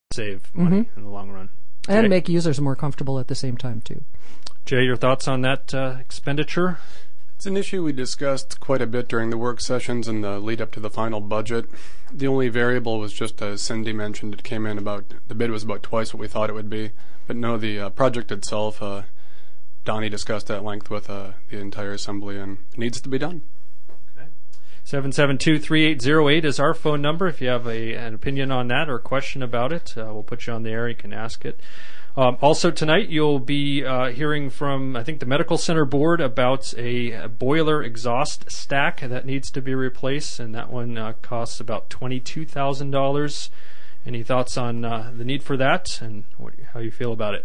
save money in the long run. And make users more comfortable at the same time, too. Jay, your thoughts on that expenditure? It's an issue we discussed quite a bit during the work sessions and the lead up to the final budget. The only variable was just, as Cindy mentioned, it came in the bid was about twice what we thought it would be. But no, the project itself, Donnie discussed at length with the entire assembly, and it needs to be done. 772-3808 is our phone number. If you have an opinion on that or a question about it, we'll put you on the air. You can ask it. Also tonight you'll be hearing from, I think, the Medical Center Board about a boiler exhaust stack that needs to be replaced, and that one costs about $22,000. Any thoughts on the need for that and how you feel about it?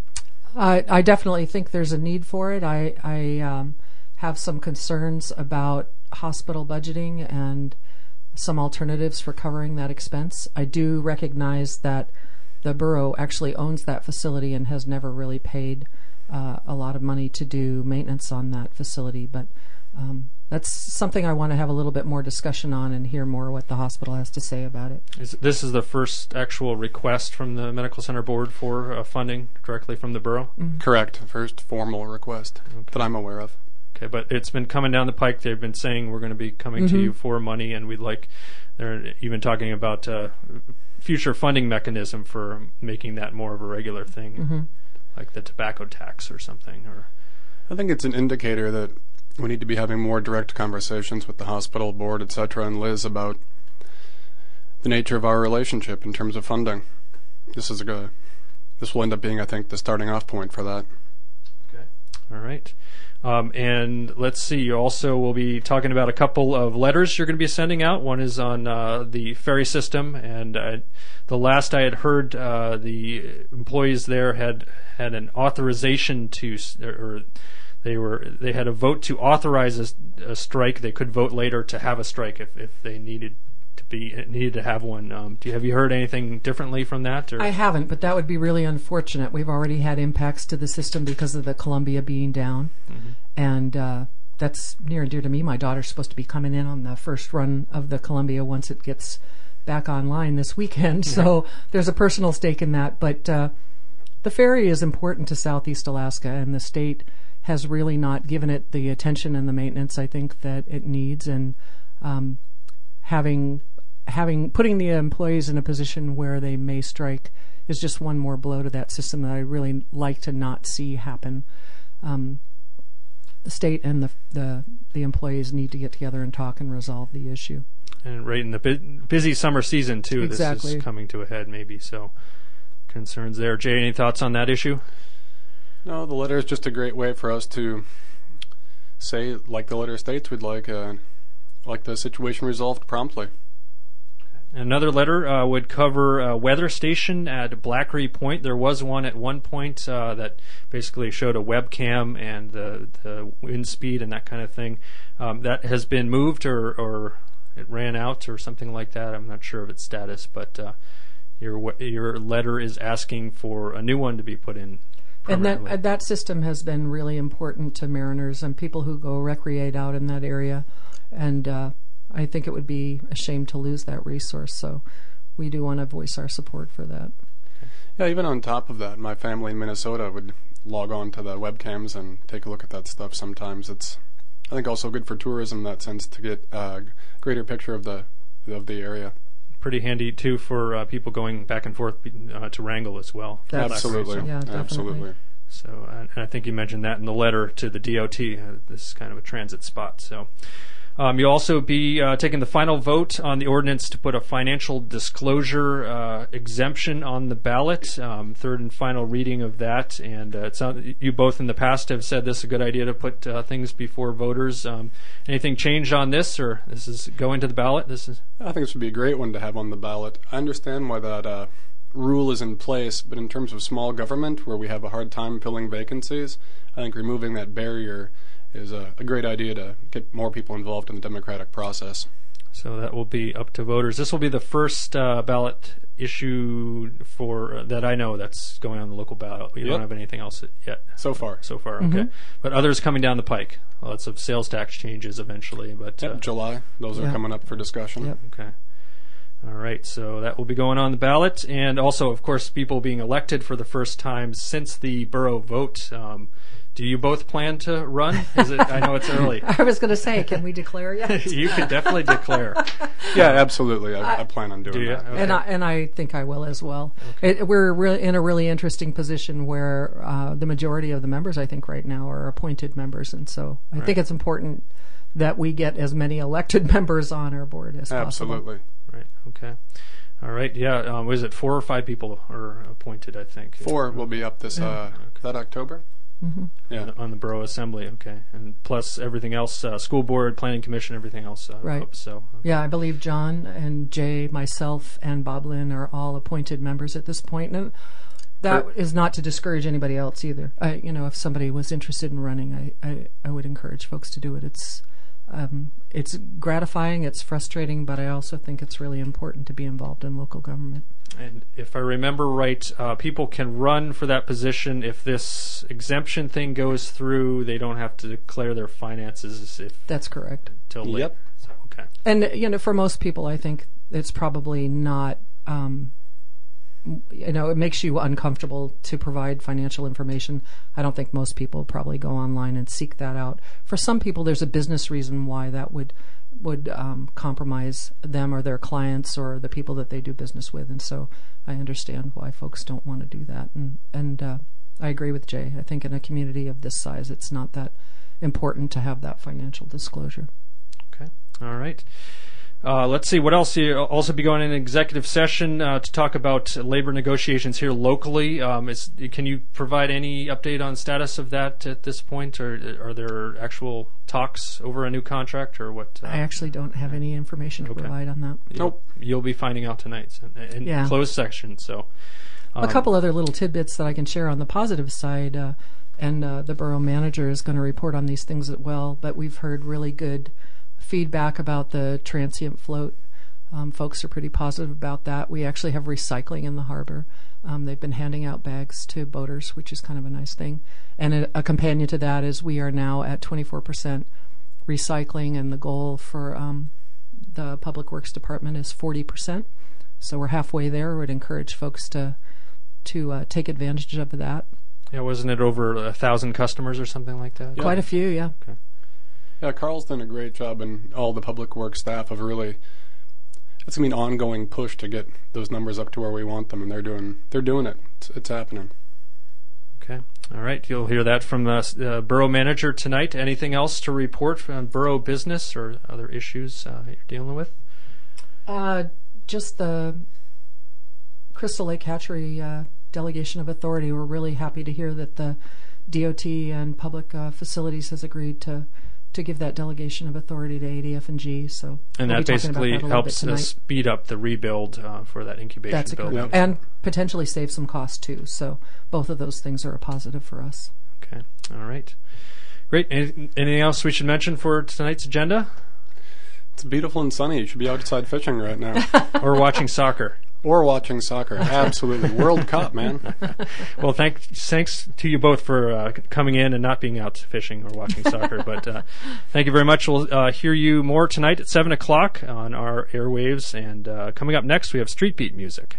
I definitely think there's a need for it. I have some concerns about hospital budgeting and some alternatives for covering that expense. I do recognize that the borough actually owns that facility and has never really paid a lot of money to do maintenance on that facility, but that's something I want to have a little bit more discussion on and hear more what the hospital has to say about it. This is the first actual request from the Medical Center Board for funding directly from the borough? Mm-hmm. Correct. First formal request that I'm aware of. Okay, but it's been coming down the pike. They've been saying we're going to be coming to you for money, and they're even talking about future funding mechanism for making that more of a regular thing, like the tobacco tax or something. Or I think it's an indicator that we need to be having more direct conversations with the hospital board, etc., and Liz about the nature of our relationship in terms of funding. This will end up being, I think, the starting off point for that. Okay. All right. And let's see, you also will be talking about a couple of letters you're going to be sending out. One is on the ferry system, and the last I had heard, the employees there had an authorization to, or they had a vote to authorize a strike. They could vote later to have a strike if they needed to have one. Have you heard anything differently from that? Or? I haven't, but that would be really unfortunate. We've already had impacts to the system because of the Columbia being down, and that's near and dear to me. My daughter's supposed to be coming in on the first run of the Columbia once it gets back online this weekend, so there's a personal stake in that. But the ferry is important to Southeast Alaska, and the state has really not given it the attention and the maintenance I think that it needs, and putting the employees in a position where they may strike is just one more blow to that system that I really like to not see happen. The state and the employees need to get together and talk and resolve the issue. And right in the busy summer season too, exactly. This is coming to a head maybe. So concerns there. Jay, any thoughts on that issue? No, the letter is just a great way for us to say, like the letter states, we'd like the situation resolved promptly. Another letter would cover a weather station at Blackery Point. There was one at one point that basically showed a webcam and the wind speed and that kind of thing. That has been moved or it ran out or something like that. I'm not sure of its status, but your letter is asking for a new one to be put in. And that system has been really important to mariners and people who go recreate out in that area. And I think it would be a shame to lose that resource, so we do want to voice our support for that. Yeah, even on top of that, my family in Minnesota would log on to the webcams and take a look at that stuff sometimes. It's, I think, also good for tourism in that sense to get a greater picture of the area. Pretty handy, too, for people going back and forth to Wrangell as well. Absolutely. Yeah, definitely. Absolutely. So, and I think you mentioned that in the letter to the DOT. This is kind of a transit spot, so... You'll also be taking the final vote on the ordinance to put a financial disclosure exemption on the ballot, third and final reading of that. And you both in the past have said this is a good idea to put things before voters. Anything changed on this, or this is going to the ballot? I think this would be a great one to have on the ballot. I understand why that rule is in place, but in terms of small government, where we have a hard time filling vacancies, I think removing that barrier is a great idea to get more people involved in the democratic process. So that will be up to voters. This will be the first ballot issue for that I know that's going on the local ballot. You don't have anything else yet? So far, okay. But others coming down the pike. Lots of sales tax changes eventually. But July, those are coming up for discussion. Okay. All right, so that will be going on the ballot, and also, of course, people being elected for the first time since the borough vote. Do you both plan to run? I know it's early. I was going to say, can we declare yet? You could definitely declare. Yeah, absolutely. I plan on doing that. Okay. And I think I will as well. Okay. We're in a really interesting position where the majority of the members, I think, right now are appointed members, and so I think it's important that we get as many elected members on our board as possible. Absolutely. Right. Okay. All right. Yeah. Was it 4 or 5 people are appointed? I think 4 will be up this that October. Mm-hmm. Yeah. On the borough assembly. Okay, and plus everything else, school board, planning commission, everything else. Right. Up, so. Yeah, I believe John and Jay, myself, and Bob Lynn are all appointed members at this point, and that is not to discourage anybody else either. If somebody was interested in running, I would encourage folks to do it. It's gratifying, it's frustrating, but I also think it's really important to be involved in local government. And if I remember right, people can run for that position if this exemption thing goes through. They don't have to declare their finances That's correct. Till late. Yep. So, okay. And for most people, I think it's probably not. It makes you uncomfortable to provide financial information. I don't think most people probably go online and seek that out. For some people, there's a business reason why that would compromise them or their clients or the people that they do business with, and so I understand why folks don't want to do that. And I agree with Jay. I think in a community of this size, it's not that important to have that financial disclosure. Okay. All right. Let's see, what else? You'll also be going in an executive session to talk about labor negotiations here locally. Can you provide any update on status of that at this point, or are there actual talks over a new contract, or what? I actually don't have any information to provide on that. Nope. You'll be finding out tonight in closed section. So, a couple other little tidbits that I can share on the positive side, and the borough manager is going to report on these things as well, but we've heard really good feedback about the transient float. Folks are pretty positive about that. We actually have recycling in the harbor. They've been handing out bags to boaters, which is kind of a nice thing. And a companion to that is we are now at 24% recycling, and the goal for the Public Works Department is 40%. So we're halfway there. We'd encourage folks to take advantage of that. Yeah, wasn't it over 1,000 customers or something like that? Quite a few, yeah. Okay. Yeah, Carl's done a great job, and all the public works staff have really. It's an ongoing push to get those numbers up to where we want them, and they're doing it. It's happening. Okay, all right. You'll hear that from the borough manager tonight. Anything else to report from borough business or other issues you're dealing with? Just the Crystal Lake Hatchery delegation of authority. We're really happy to hear that the DOT and Public Facilities has agreed to give that delegation of authority to ADF&G. So and we'll that basically helps speed up the rebuild for that incubation That's building. Yep. And potentially save some cost too. So both of those things are a positive for us. Okay. All right. Great. Anything else we should mention for tonight's agenda? It's beautiful and sunny. You should be outside fishing right now. Or watching soccer. Or watching soccer. Absolutely. World Cup, man. Well, thanks to you both for coming in and not being out fishing or watching soccer. But thank you very much. We'll hear you more tonight at 7 o'clock on our airwaves. And coming up next, we have Street Beat music.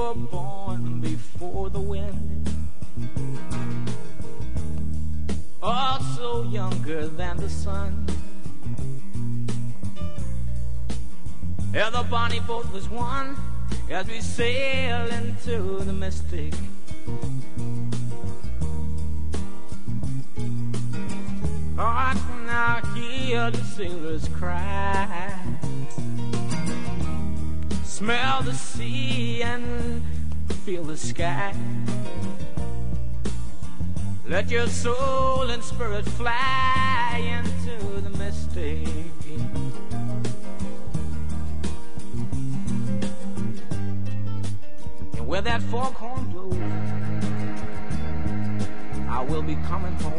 were born before the wind, also younger than the sun. Yeah, the bonnie boat was one as we sail into the mystic. Oh, I can now hear the sailors cry, smell the sea and feel the sky. Let your soul and spirit fly into the mystic. And where that foghorn blows, I will be coming home.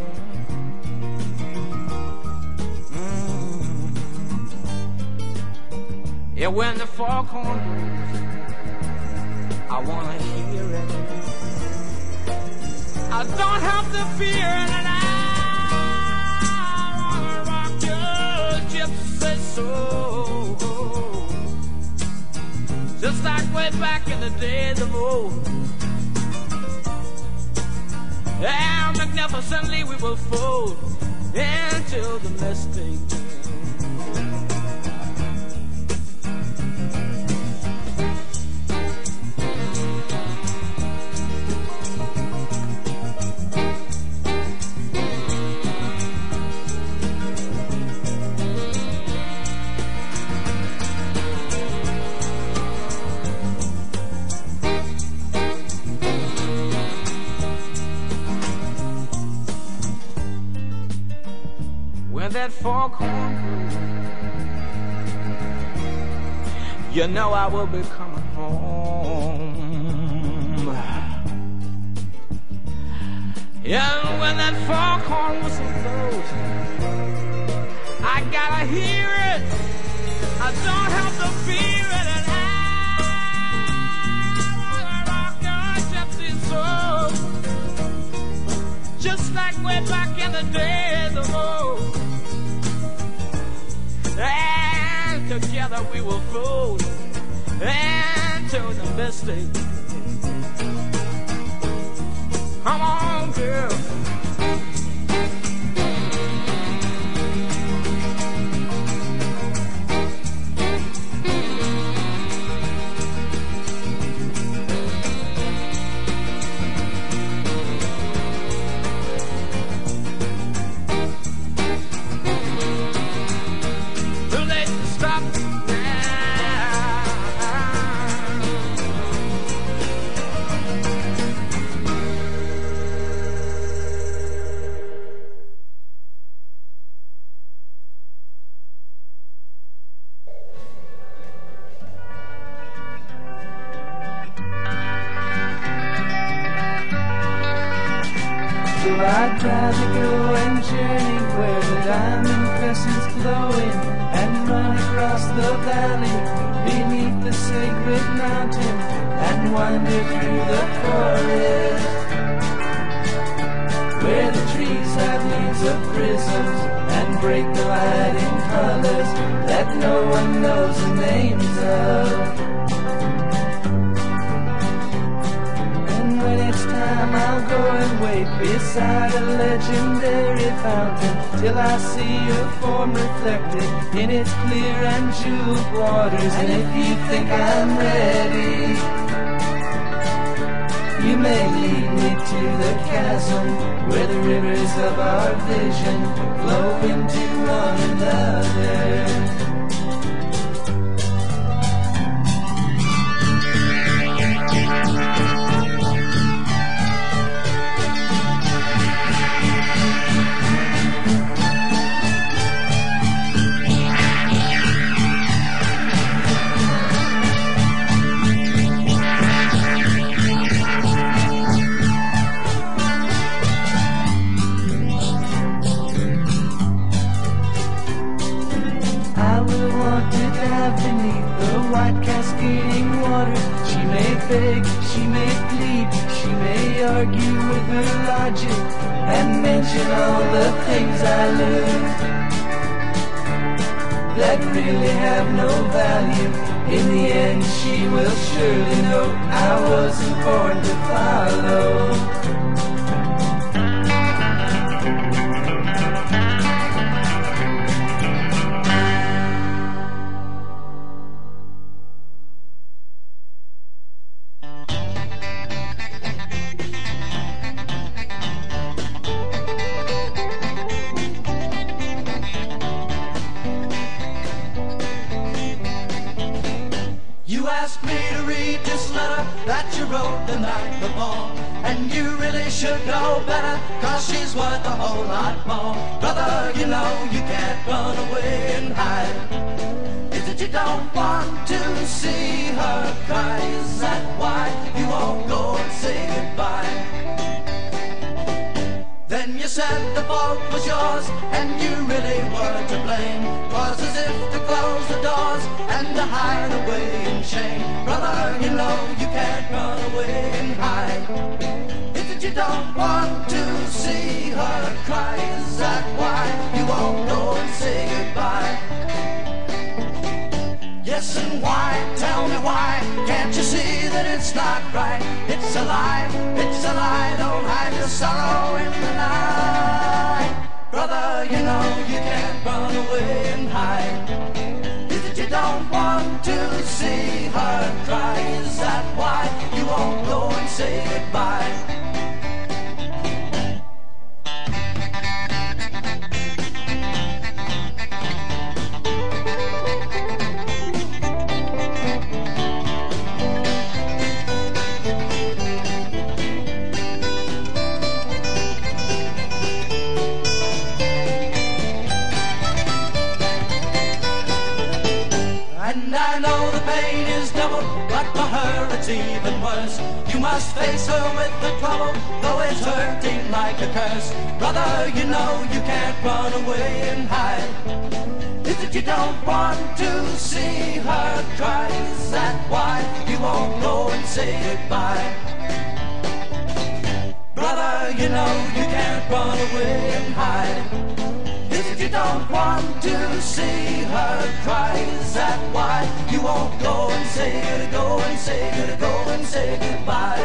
Yeah, when the foghorn blows, I wanna hear it. I don't have to fear it, and I wanna rock your gypsy soul, just like way back in the days of old. And magnificently we will fold into the mystic. That foghorn, you know I will be coming home. Yeah, when that foghorn whistle blows, I gotta hear it. I don't have to fear it, and I rock your gypsy soul, just like way back in the days of old. And together we will float into the mystic. Come on, girl. I'd rather go and journey where the diamond crescent's glowing, and run across the valley beneath the sacred mountain, and wander through the forest where the trees have leaves of prisms and break the light in colors that no one knows the names of. When it's time, I'll go and wait beside a legendary fountain till I see your form reflected in its clear and jeweled waters. And if you think I'm ready, you may lead me to the chasm where the rivers of our vision flow into one another. Beneath the white cascading water, she may beg, she may plead, she may argue with her logic and mention all the things I lose. that really have no value. In the end she will surely know I wasn't born to follow. The night before, and you really should know better, 'cause she's worth a whole lot more. Brother, you know you can't run away and hide. Is it you don't want to see her cry? Is that why you won't go and say goodbye? Then you said the fault was yours, and you really were to blame. 'Twas as if to close the doors and to hide away in shame. Brother, you know you can't run away and hide. Is it you don't want to see her cry? Is that why you won't go and say goodbye? Yes, and why? Tell me why? Can't you see that it's not right? It's a lie, don't hide your sorrow in the night. Brother, you know you can't run away and hide. Is it you don't want to see her cry? Is that why you won't go and say goodbye? It's even worse. You must face her with the trouble, though it's hurting like a curse. Brother, you know you can't run away and hide. Is it you don't want to see her cry? Is that why you won't go and say goodbye? Brother, you know you can't run away and hide. Is it you don't want to see her cry? Is that why you won't go and say go and say go and say goodbye?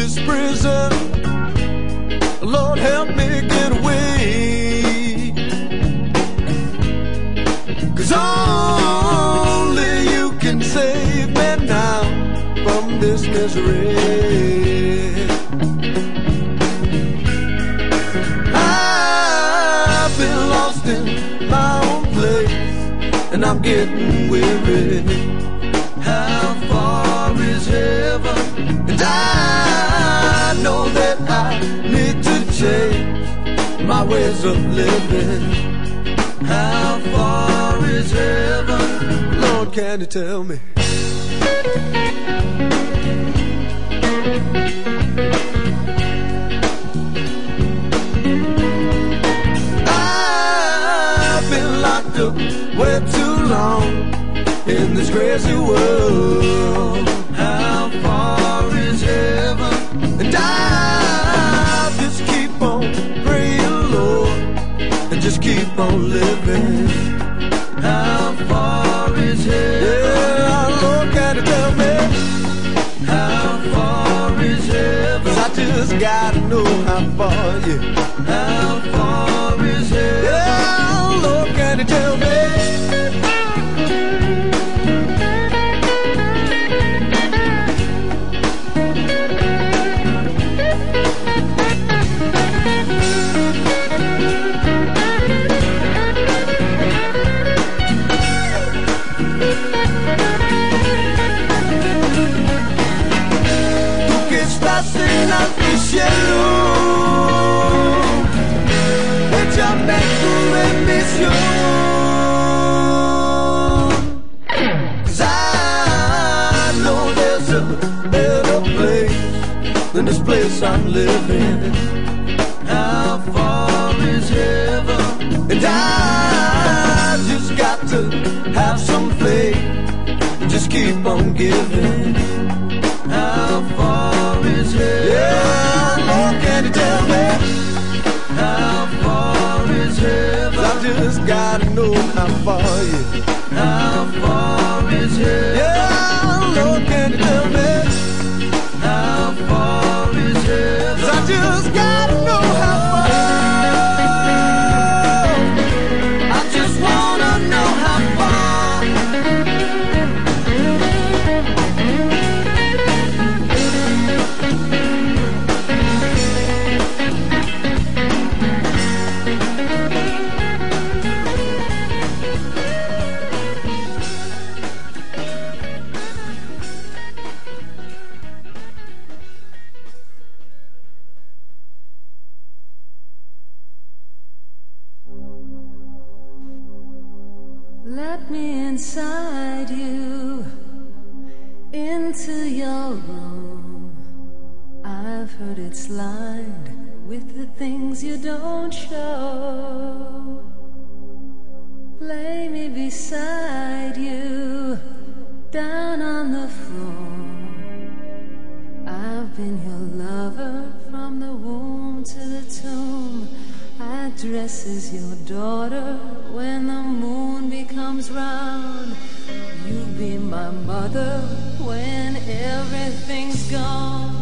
this prison. Lord, help me get away. 'Cause only you can save me now from this misery. I've been lost in my own place, and I'm getting weary. How far is heaven? And I know that I need to change my ways of living. How far is heaven? Lord, can you tell me? I've been locked up way too long in this crazy world. How far is heaven? And I'll just keep on praying, Lord, and just keep on living. How far is heaven? Yeah, Lord, can you tell me? How far is heaven? 'Cause I just gotta know how far, yeah. How far is heaven? Yeah, Lord, can you tell me? Al cielo, échame tu bendición. 'Cause I know there's a better place than this place I'm living. How far is heaven? And I just got to have some faith and just keep on giving. How far is heaven? Yeah, Lord, can you tell me? How far is heaven? I just gotta know how far, yeah. How far is heaven? Yeah, Lord, can you tell me? How far is heaven? I just gotta know how far. I just wanna know how far. Let me inside you, into your room. I've heard it's lined with the things you don't show. Lay me beside you, down on the floor. I've been your lover from the womb to the tomb. I dress as your daughter when the moon becomes round. You be my mother when everything's gone.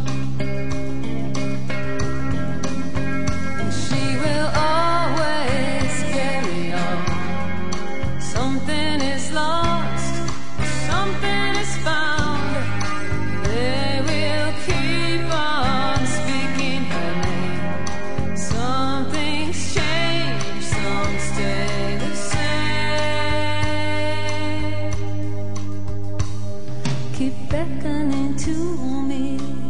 And she will always carry on. Something is lost, something is found. They will keep on speaking her name. Something's changed, some stay the same. Keep beckoning to me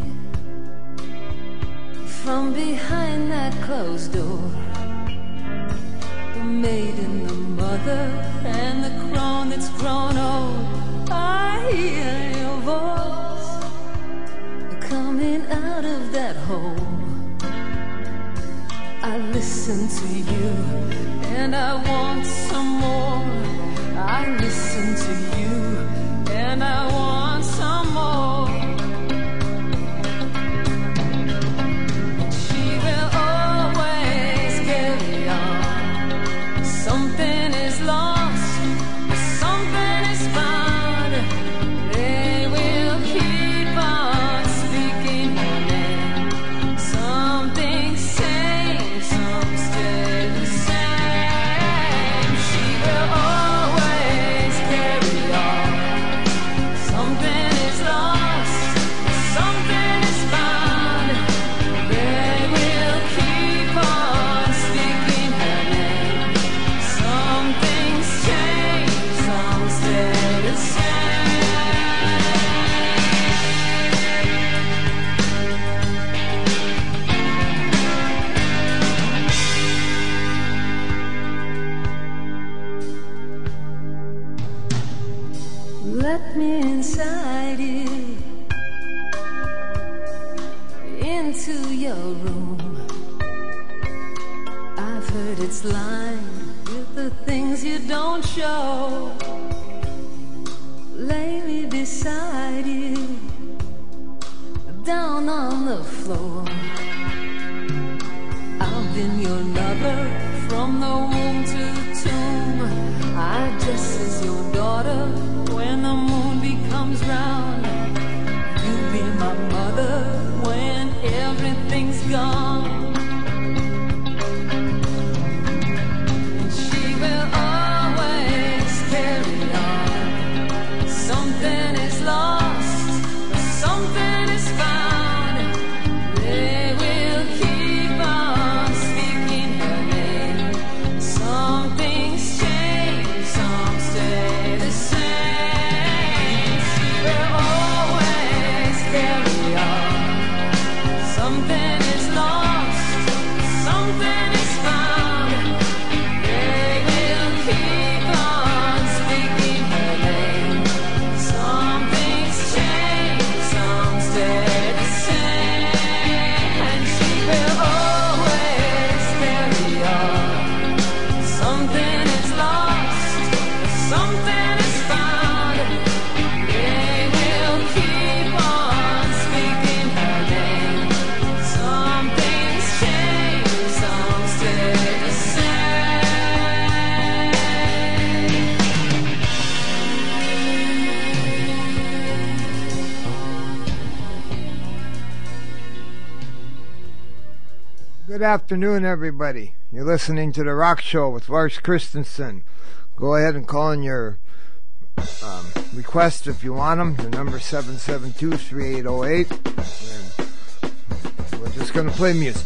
from behind that closed door. The maiden, the mother, and the crone that's grown old. I hear your voice coming out of that hole. I listen to you and I want some more. I listen to you and I want some more. She will always carry on. Something is lost, something is found. They will keep on speaking her name. inside it, into your room. I've heard it's lined with the things you don't show. Lay me beside it, down on the floor. I've been your lover from the womb to the tomb. I dress as your daughter when the moon becomes round. You be my mother when everything's gone. And she will always carry on. Something is lost, something is found. They will keep on speaking her name. Some things change, some stay the same. She will always carry on. Something is lost, something is found. They will keep on speaking her name. Some things change, some stay the same. And she will always carry on. Something is lost, something is found. They will keep on speaking her name. Some things change, some stay the same. Good afternoon, everybody. You're listening to The Rock Show with Lars Christensen. Go ahead and call in your requests if you want them. The number is 772-3808. And we're just going to play music.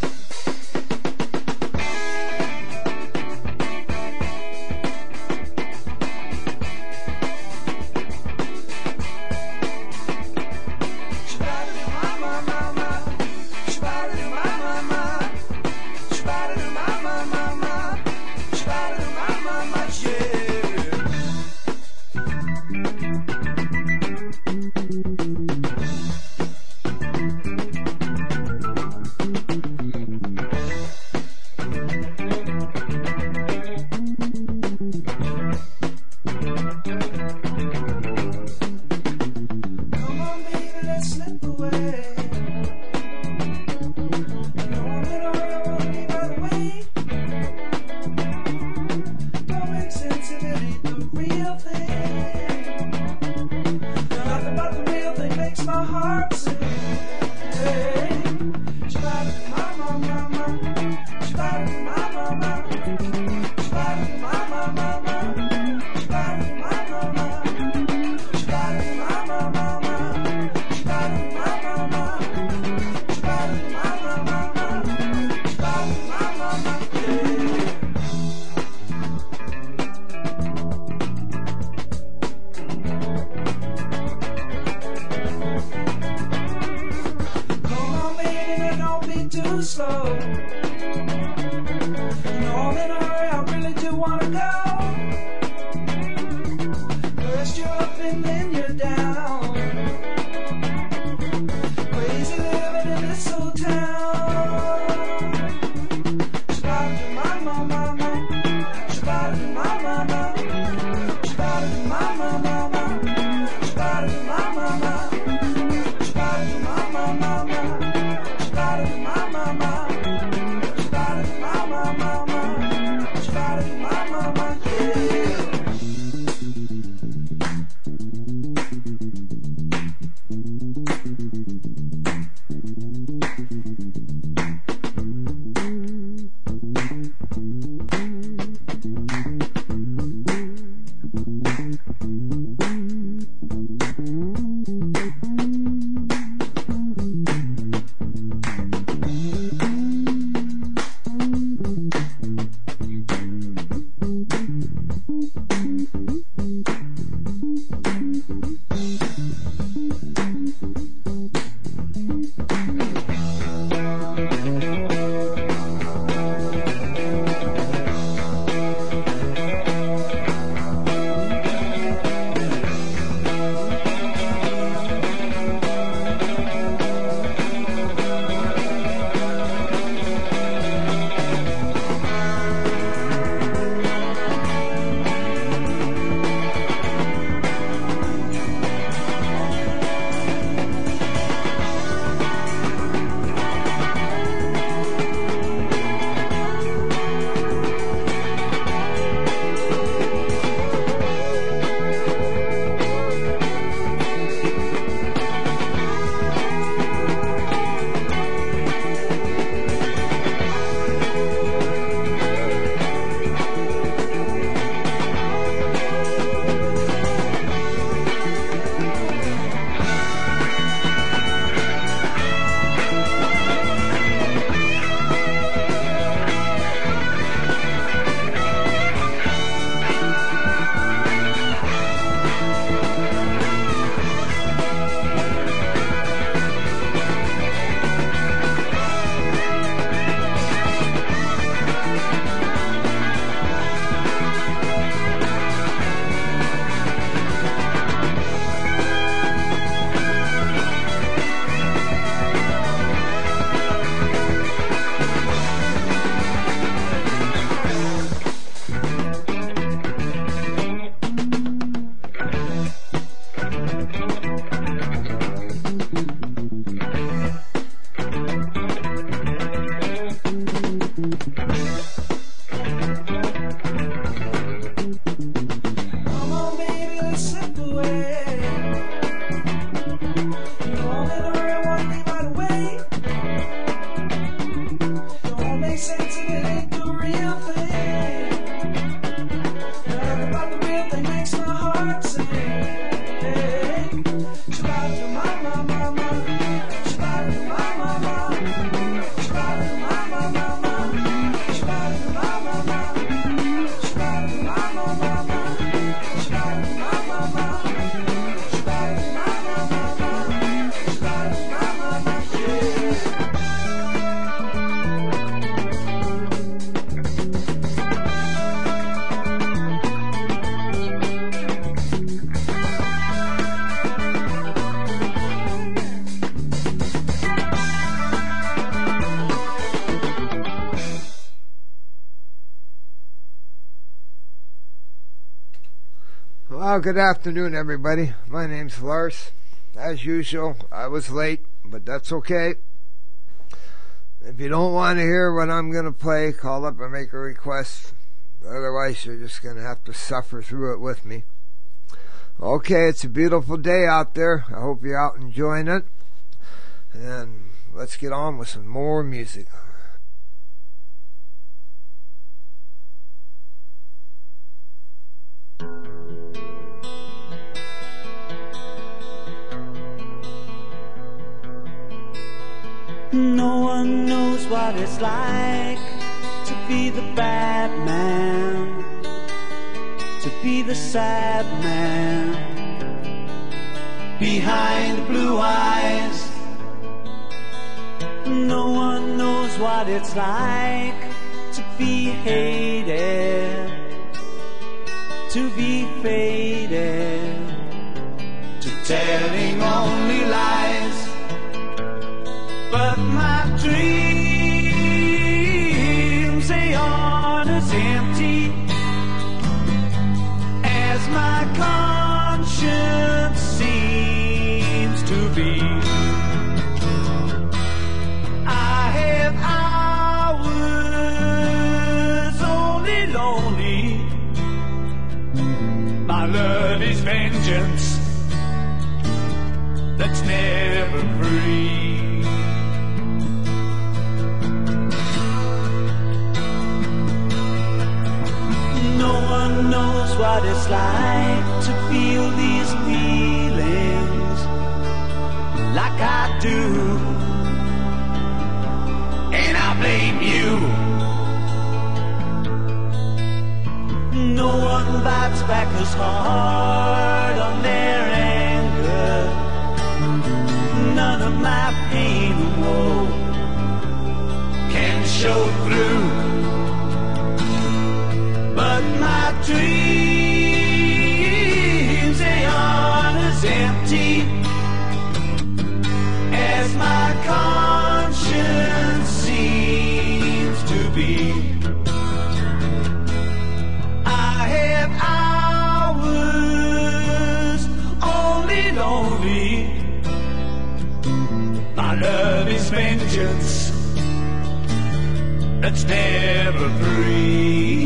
Mama. Well, good afternoon, everybody. My name's Lars. As usual, I was late, but that's okay. If you don't want to hear what I'm going to play, call up and make a request. Otherwise, you're just going to have to suffer through it with me. Okay, it's a beautiful day out there. I hope you're out enjoying it. And let's get on with some more music. No one knows what it's like to be the bad man, to be the sad man behind the blue eyes. No one knows what it's like to be hated, to be faded, to telling only lies. But my dreams, they aren't as empty as my conscience seems to be. I have hours only lonely. My love is vengeance that's never free. No one knows what it's like to feel these feelings like I do, and I blame you. No one bites back as hard on their anger. None of my pain and woe can show through. But my dreams, they aren't as empty as my conscience seems to be. I have hours only lonely. My love is vengeance that's never free.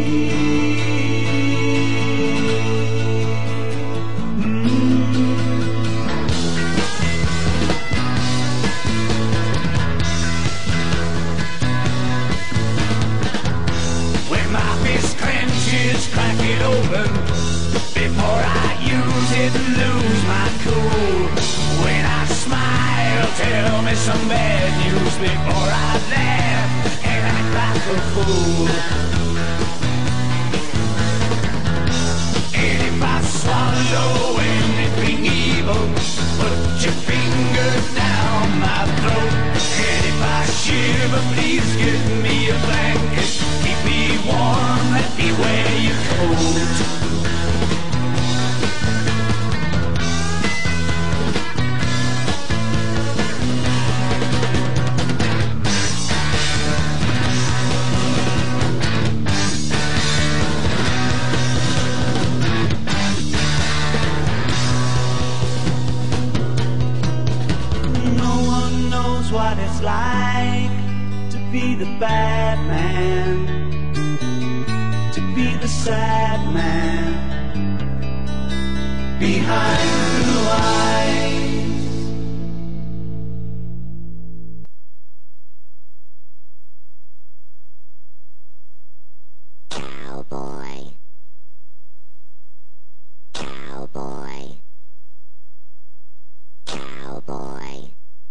When my fist clenches, crack it open before I use it and lose my cool. When I smile, tell me some bad news before I laugh and act like a fool. And if I swallow anything evil, put your finger down my throat. And if I shiver, please give me a blanket. Keep me warm, let me wear your coat. What it's like to be the bad man, to be the sad man behind blue eyes. Cowboy, cowboy, cowboy.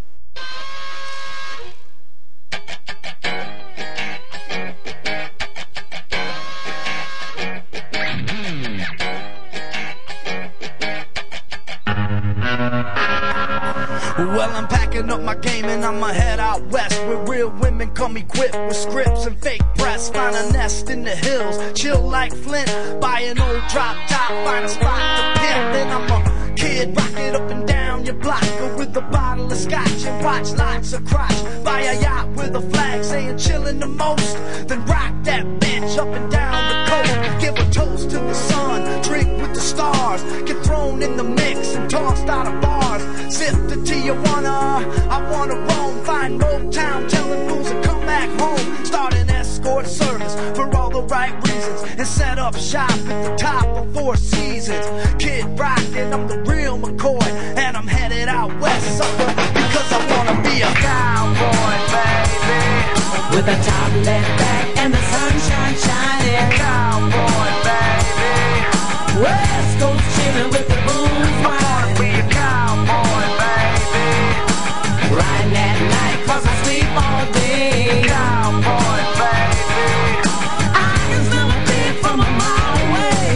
Well, I'm packing up my game and I'ma head out west, where real women come equipped with scripts and fake breasts. Find a nest in the hills, chill like Flint. Buy an old drop top, find a spot to pimp. Then I'm a kid, rock it up and down your block with a bottle of scotch and watch lots of crotch. Buy a yacht with a flag saying chillin' the most. Then rock that bitch up and down the coast. Give a toast to the sun, drink with the stars. stars get thrown in the mix and tossed out of bars. Zipped to Tijuana, I wanna roam, find Motown, telling fools to come back home. Start an escort service for all the right reasons and set up shop at the top of Four Seasons. Kid Rock and I'm the real McCoy, and I'm headed out west, sucker, because I wanna be a cowboy, baby. With a top left back and the sunshine shining. Cowboy, baby. West Coast chillin' with the blues I wanna be a cowboy, baby. riding at night 'cause I sleep all day. Cowboy, baby. I can smell a pig from a mile away.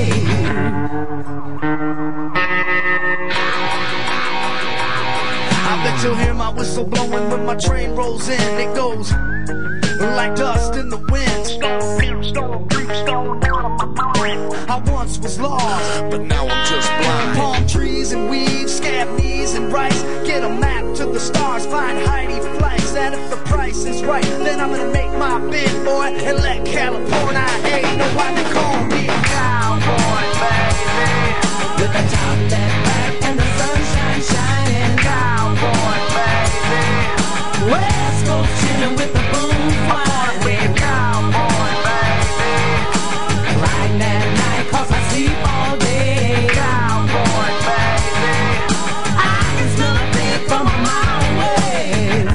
I bet you'll hear my whistle blowing when my train rolls in. It goes like dust in the wind. I once was lost, but now I'm just blind. Palm trees and weeds, scab knees and rice. Get a map to the stars, find Heidi flights. And if the price is right, then I'm gonna make my bid, boy, and let California hate. Nobody call me a cowboy, baby. With a top left back and the sunshine shining. Cowboy, baby. West Coast chillin' with the blues wine. Be a cowboy, baby. Riding at night 'cause I sleep all day. Cowboy, baby. I can smell a pig from a mile away.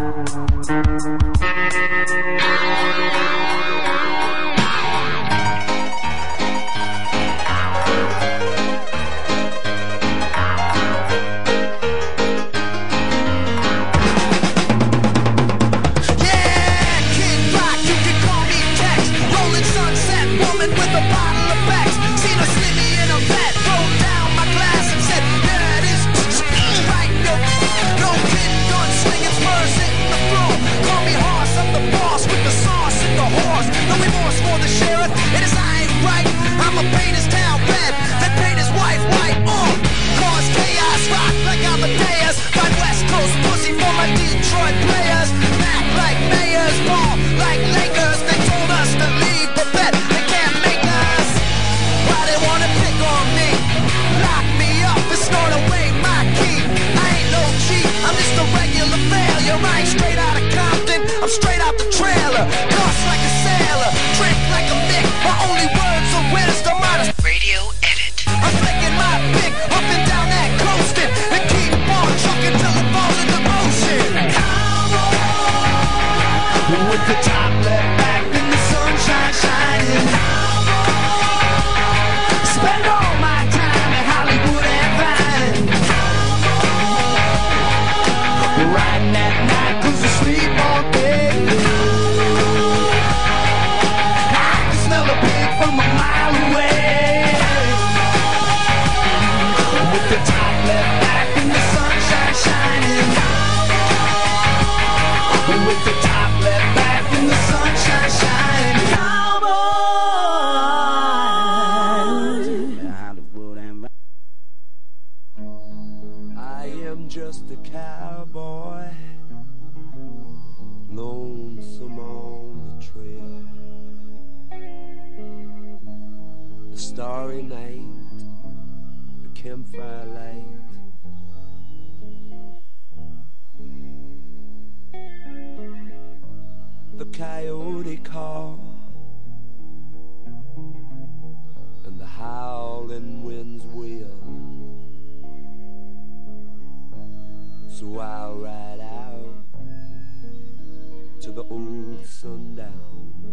Detroit players, back like mayors, ball like Lakers. They told us to leave, but bet they can't make us. Why they wanna pick on me, lock me up and snort away my key? I ain't no cheat, I'm just a regular failure. I ain't straight out of Compton, I'm straight out the trailer. Lost like a sailor, drink like a Mick. My only words of wisdom are to radio edit. I'm flicking my pick up and down that coasting and keep on trucking till it falls in the ocean. With the top left back and the sunshine shining. Spend all my time in Hollywood and Vine. Riding at night 'cause I sleep all day. I can smell a pig from a mile away. With the top left back and the sunshine shining. With the top left back and the sunshine shining. I am just a cowboy, lonesome on the trail. The starry night, the campfire light. The coyote call and the howling winds wail. So I'll ride out to the old sundown.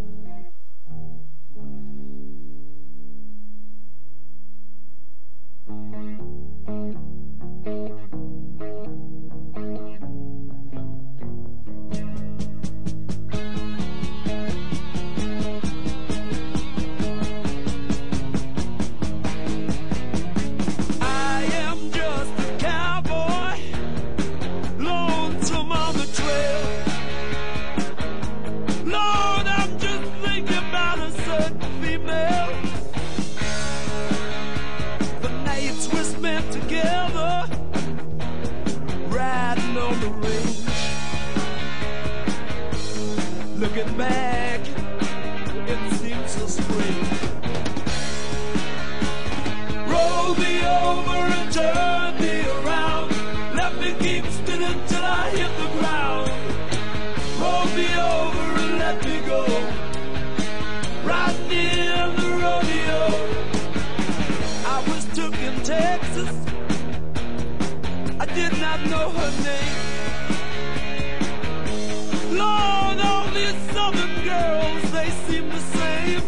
Looking back, it seems so strange. Roll the keep spinning till I hit the ground. Roll me over and let me go. Right near the rodeo. I was took in Texas. I did not know her name. Lord, all these southern girls, they seem the same.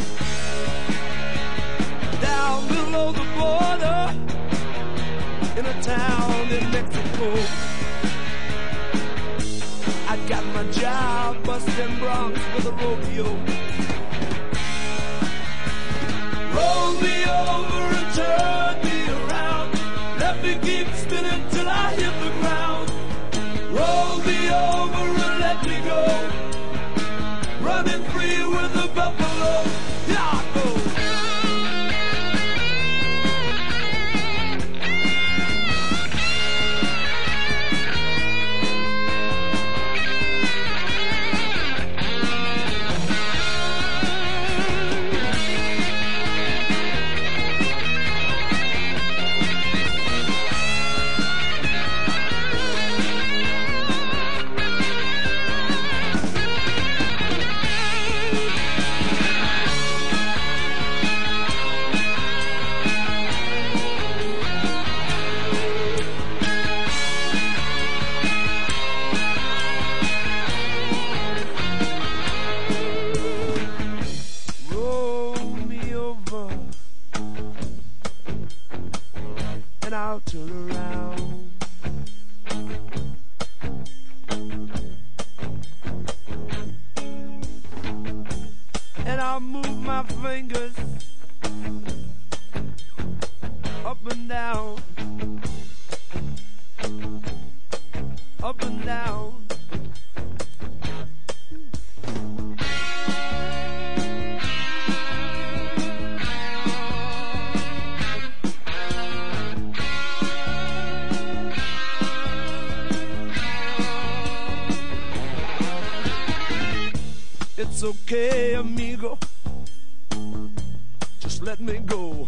Down below the border, in a town in Mexico, I got my job busting broncs with a rodeo. Roll me over and turn me around. Let me keep spinning till I hit the ground. Roll me over and let me go. Running free with the buffalo. Here I go. It's okay, amigo. Just let me go.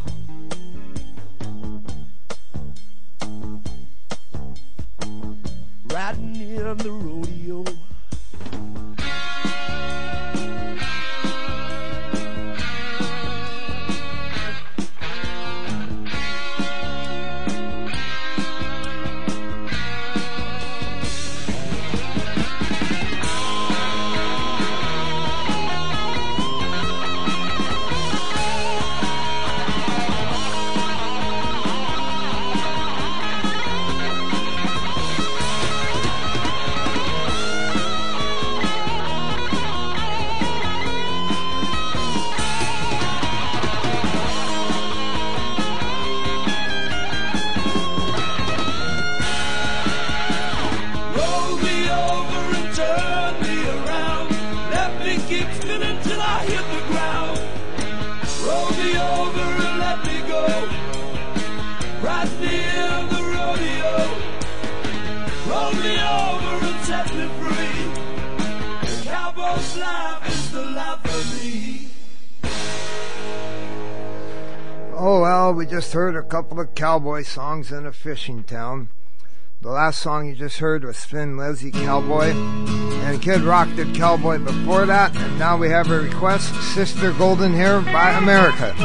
Right near the rodeo. Oh, well, we just heard a couple of cowboy songs in a fishing town. The last song you just heard was Thin Lizzy, Cowboy, and Kid Rock did Cowboy before that, and now we have a request, Sister Golden Hair by America.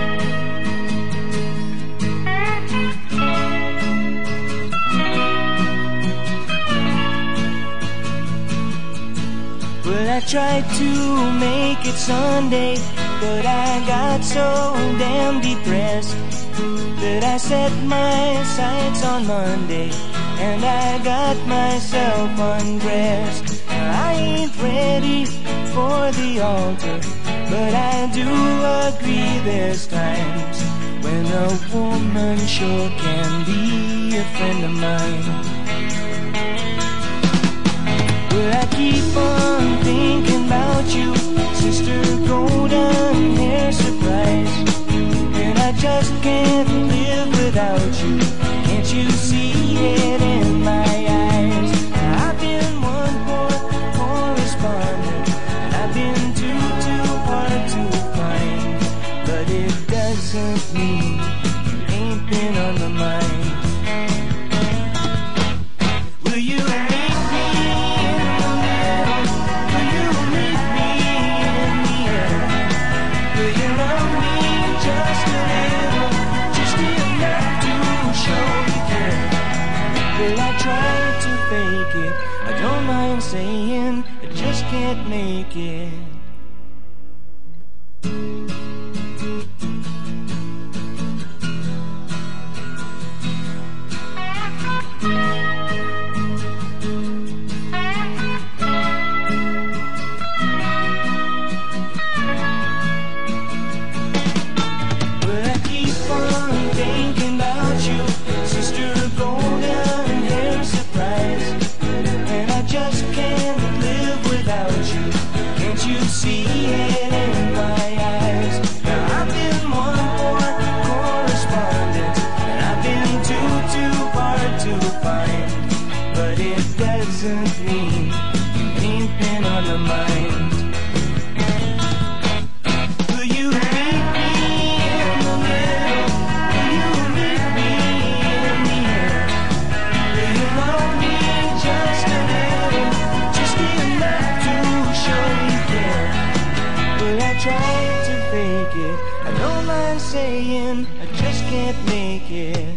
Well, I tried to make it Sunday, but I got so damn depressed that I set my sights on Monday and I got myself undressed. I ain't ready for the altar, but I do agree there's times when a woman sure can be a friend of mine. Well, I keep on thinking about you, Sister Golden Hair Surprise, and I just can't live without you. Can't you see it in my eyes? I've been one poor correspondent, and I've been too hard to find, but it doesn't mean you ain't been on my mind. Well, I try to fake it. I don't mind saying I just can't make it. See it in my eyes. Now I've been one for correspondence, and I've been too hard to find. But it doesn't mean you ain't been on my mind. Will you meet me in the middle? Will you meet me in the air? Will you love me just a little? Just enough to show you care. Well, I try to fake it. I don't mind saying I just can't make it.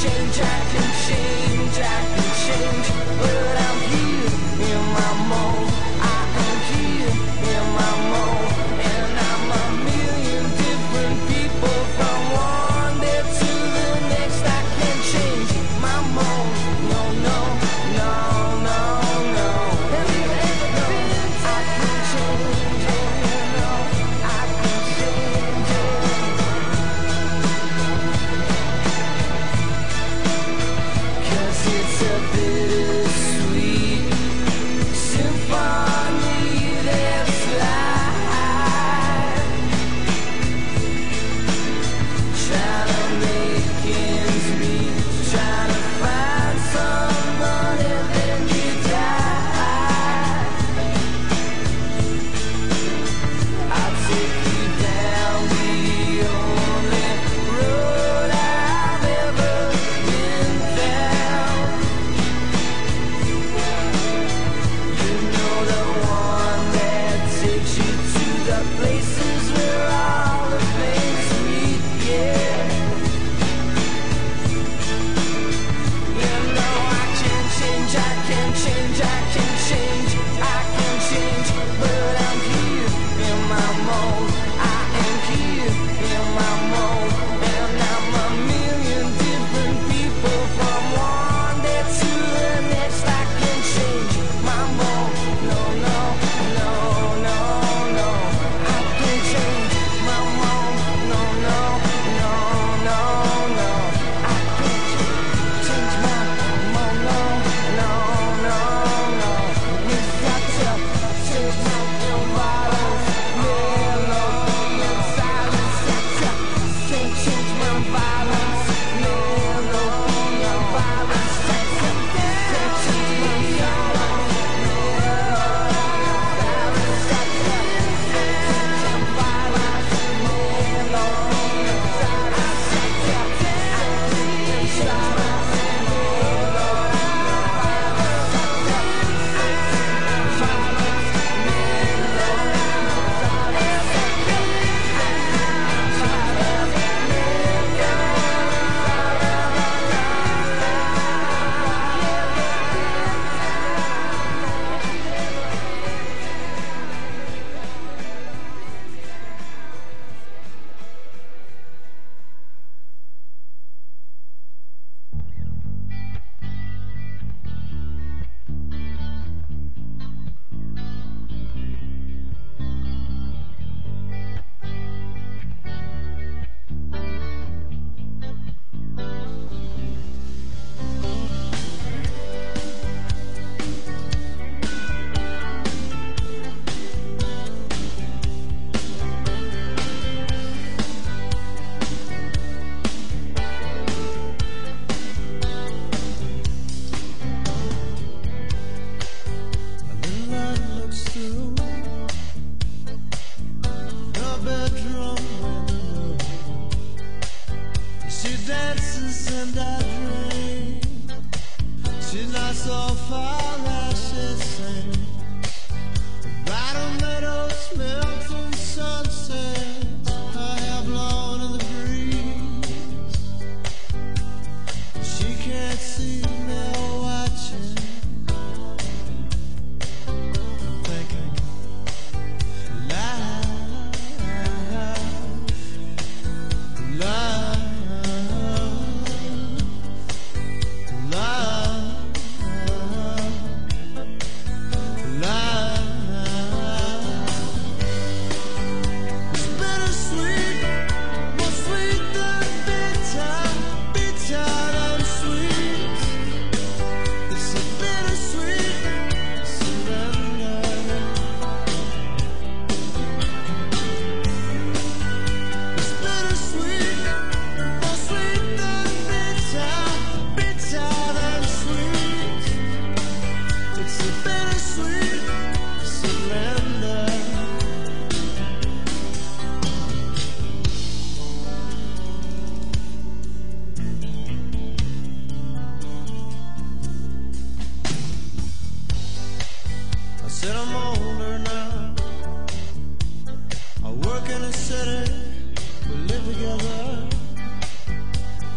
change, I can change, I can change. But I'm here in my mold. I am here in my mold. And I'm a million different people from one day to the next. I can change my mold. No, no, no, no, no. Have you ever been? I can change it, you know. I can change it. 'Cause it's a bittersweet symphony that's life. Trying to make ends meet, trying to find some money, then you die. I'll take you down the only road I've ever been down. You know, the one that takes you to the places where all the things meet, yeah. You know, I can change, I can change, I can change, I can change. But I'm here in my mold. I am here in my mold. And I'm a million different people from one day to the next. I can change my mold. No, no, no, no, no. I can change my mold. No, no, no, no, no. I can change my mold. No, no, no, no. You've got to change my environment. Melody and silence. Got to change my violence. Melody and violence. Got to change my violence.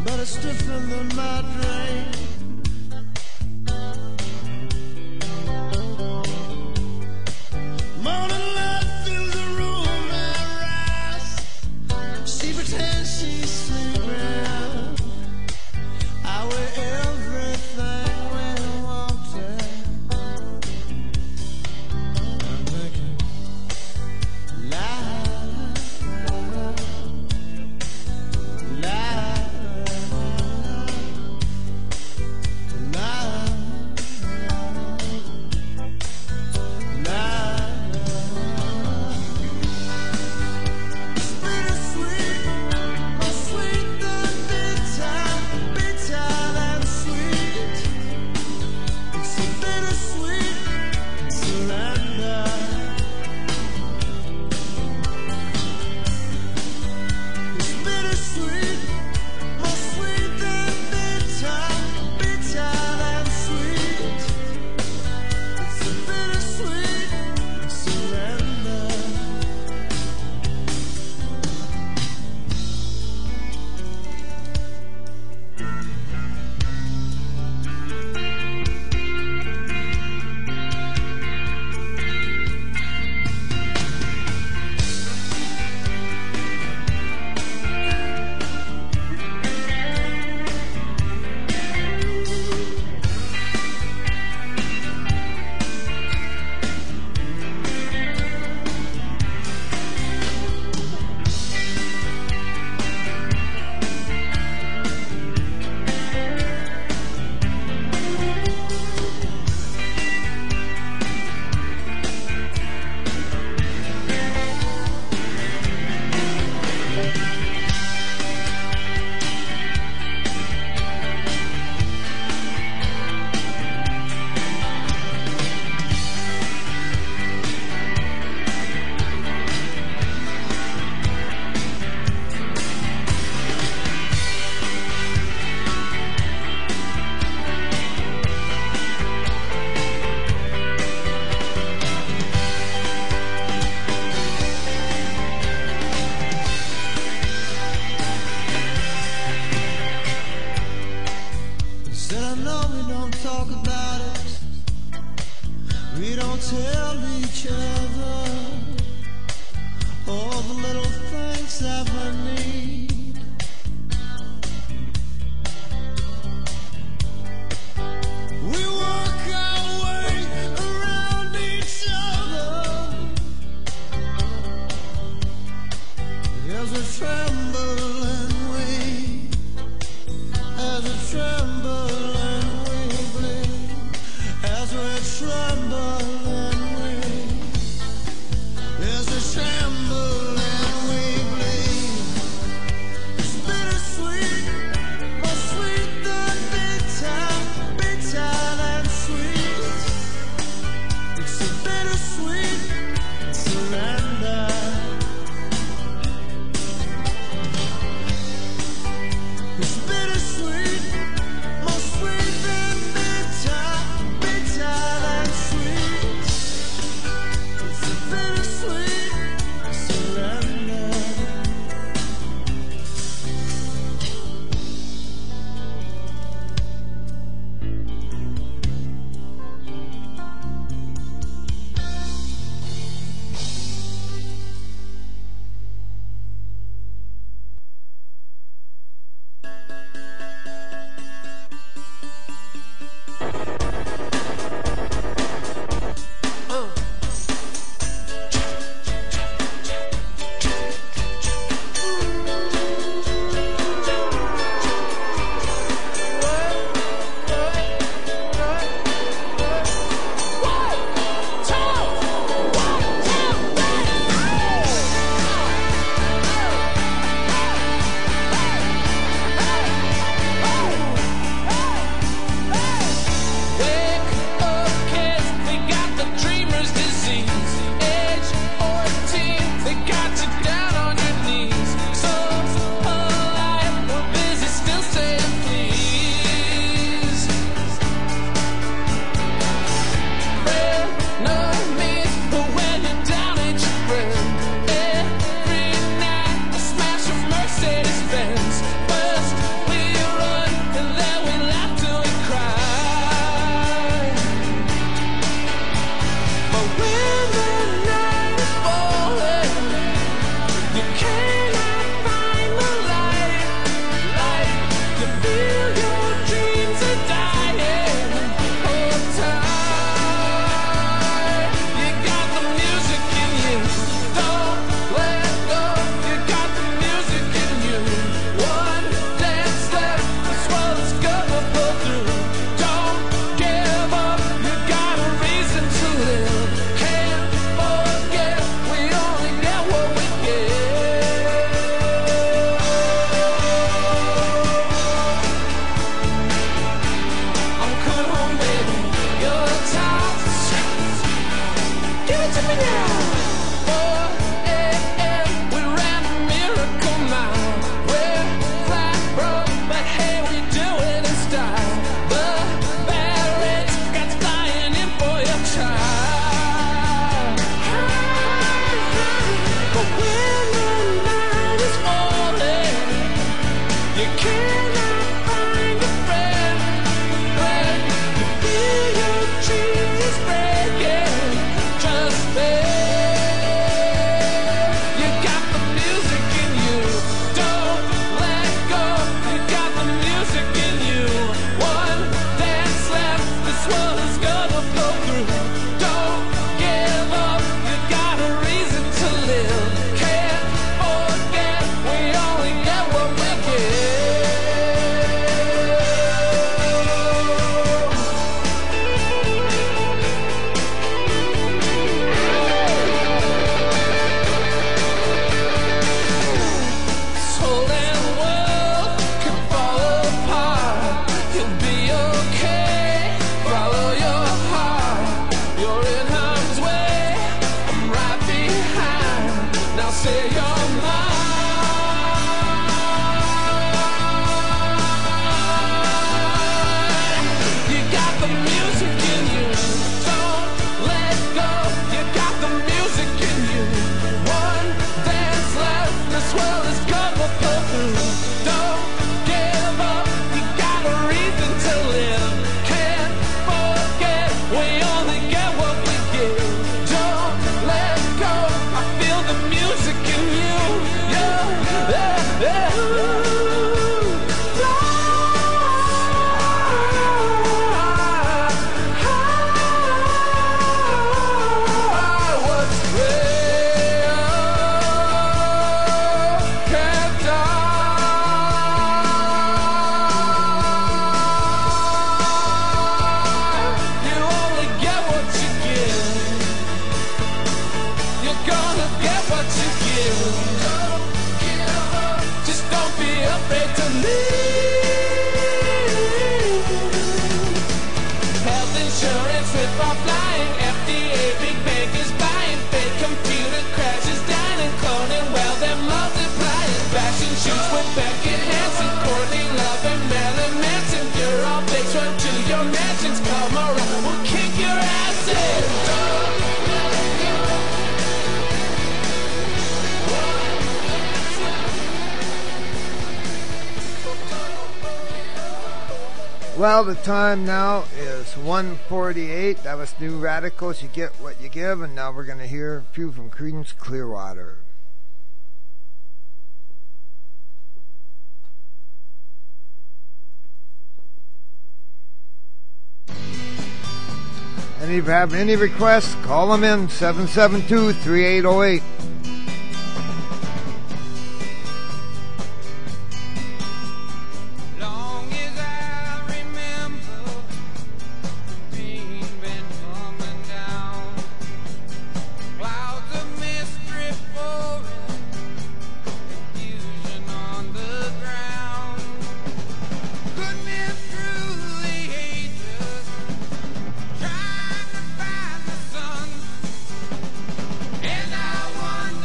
but it's different than my dream. Morning light fills the room, I rise. She pretends she's sleeping. I wear everything when I walk in. I'm thinking, la la la You cannot find a friend when you feel your dreams is breaking. Just fail. You got the music in you. Don't let go. You got the music in you. One dance left. This world is gonna blow through. Don't give up. You got a reason to live. Can't forget. We only get what we This whole damn world can fall apart. You'll be okay. Follow your heart. You're in harm's way. I'm right behind. Now say you're mine. You got the music in you. Don't let go. You got the music in you. One dance left. This world is gonna pull through. Don't give up. You got a reason to live. Can't forget. We only get what we give. Don't let go. I feel the music in you. Yeah, yeah, yeah. What's real can't die. You only get what you give. You're gonna get what you give. Don't give up. Just don't be afraid to leave. Health insurance with our flying. FDA big bank is buying. Fake computer crashes, dying, cloning. Well, they're multiplying. Fashion shoots with Beckett Hansen, Courtney Love, and Marilyn Manson. You're all bitch, run to your mansions. Come around, we'll kick your ass in. Don't let go. Well, the time now is 1:48. That was New Radicals. You get what you give, and now we're going to hear a few from Creedence Clearwater. And if you have any requests, call them in 772-3808. Long as I remember, the rain been coming down, clouds of mist drift pouring, confusion on the ground. Could been through the ages, trying to find the sun, and I wonder.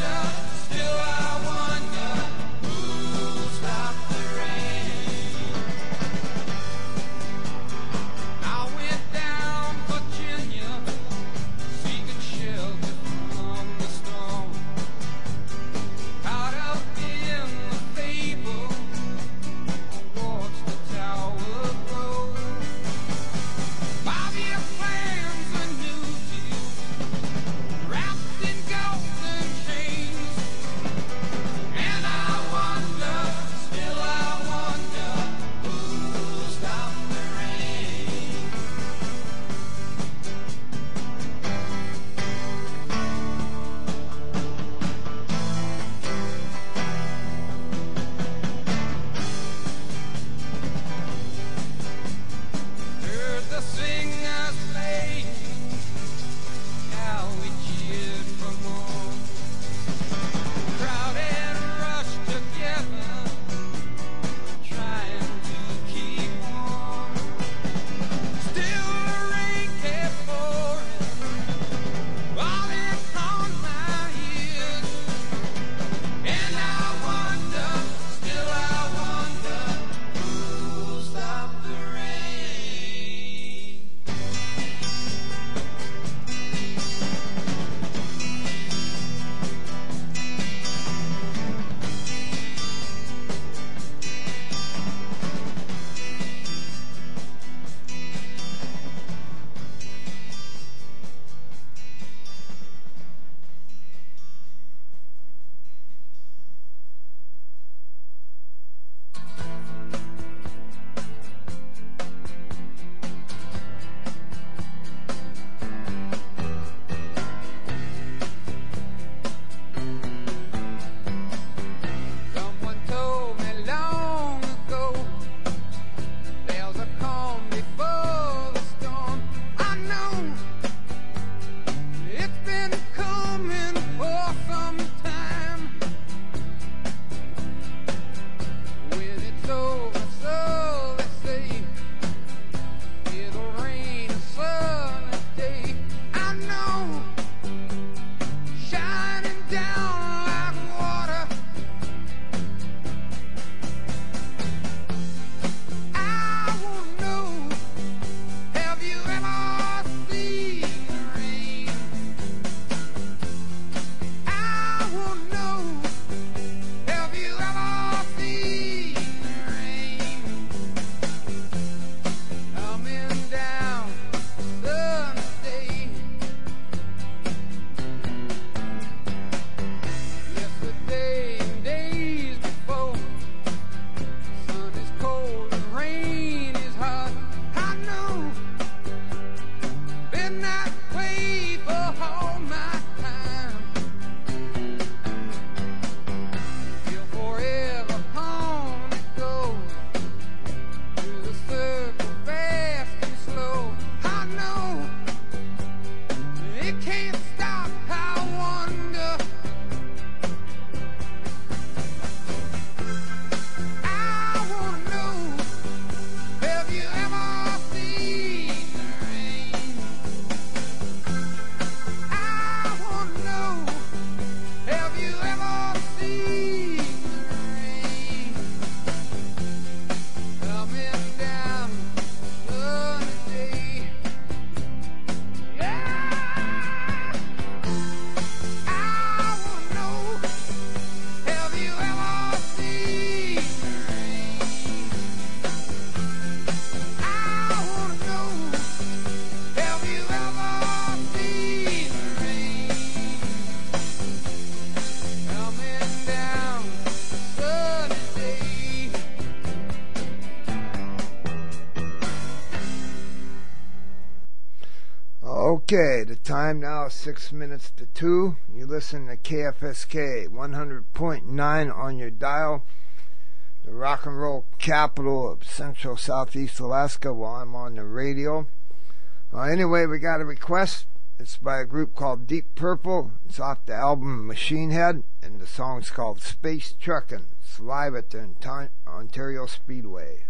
Okay, the time now is 6 minutes to 2. You listen to KFSK 100.9 on your dial, the rock and roll capital of Central Southeast Alaska, while I'm on the radio. Anyway, we got a request. It's by a group called Deep Purple. It's off the album Machine Head, and the song's called Space Truckin'. It's live at the Ontario Speedway.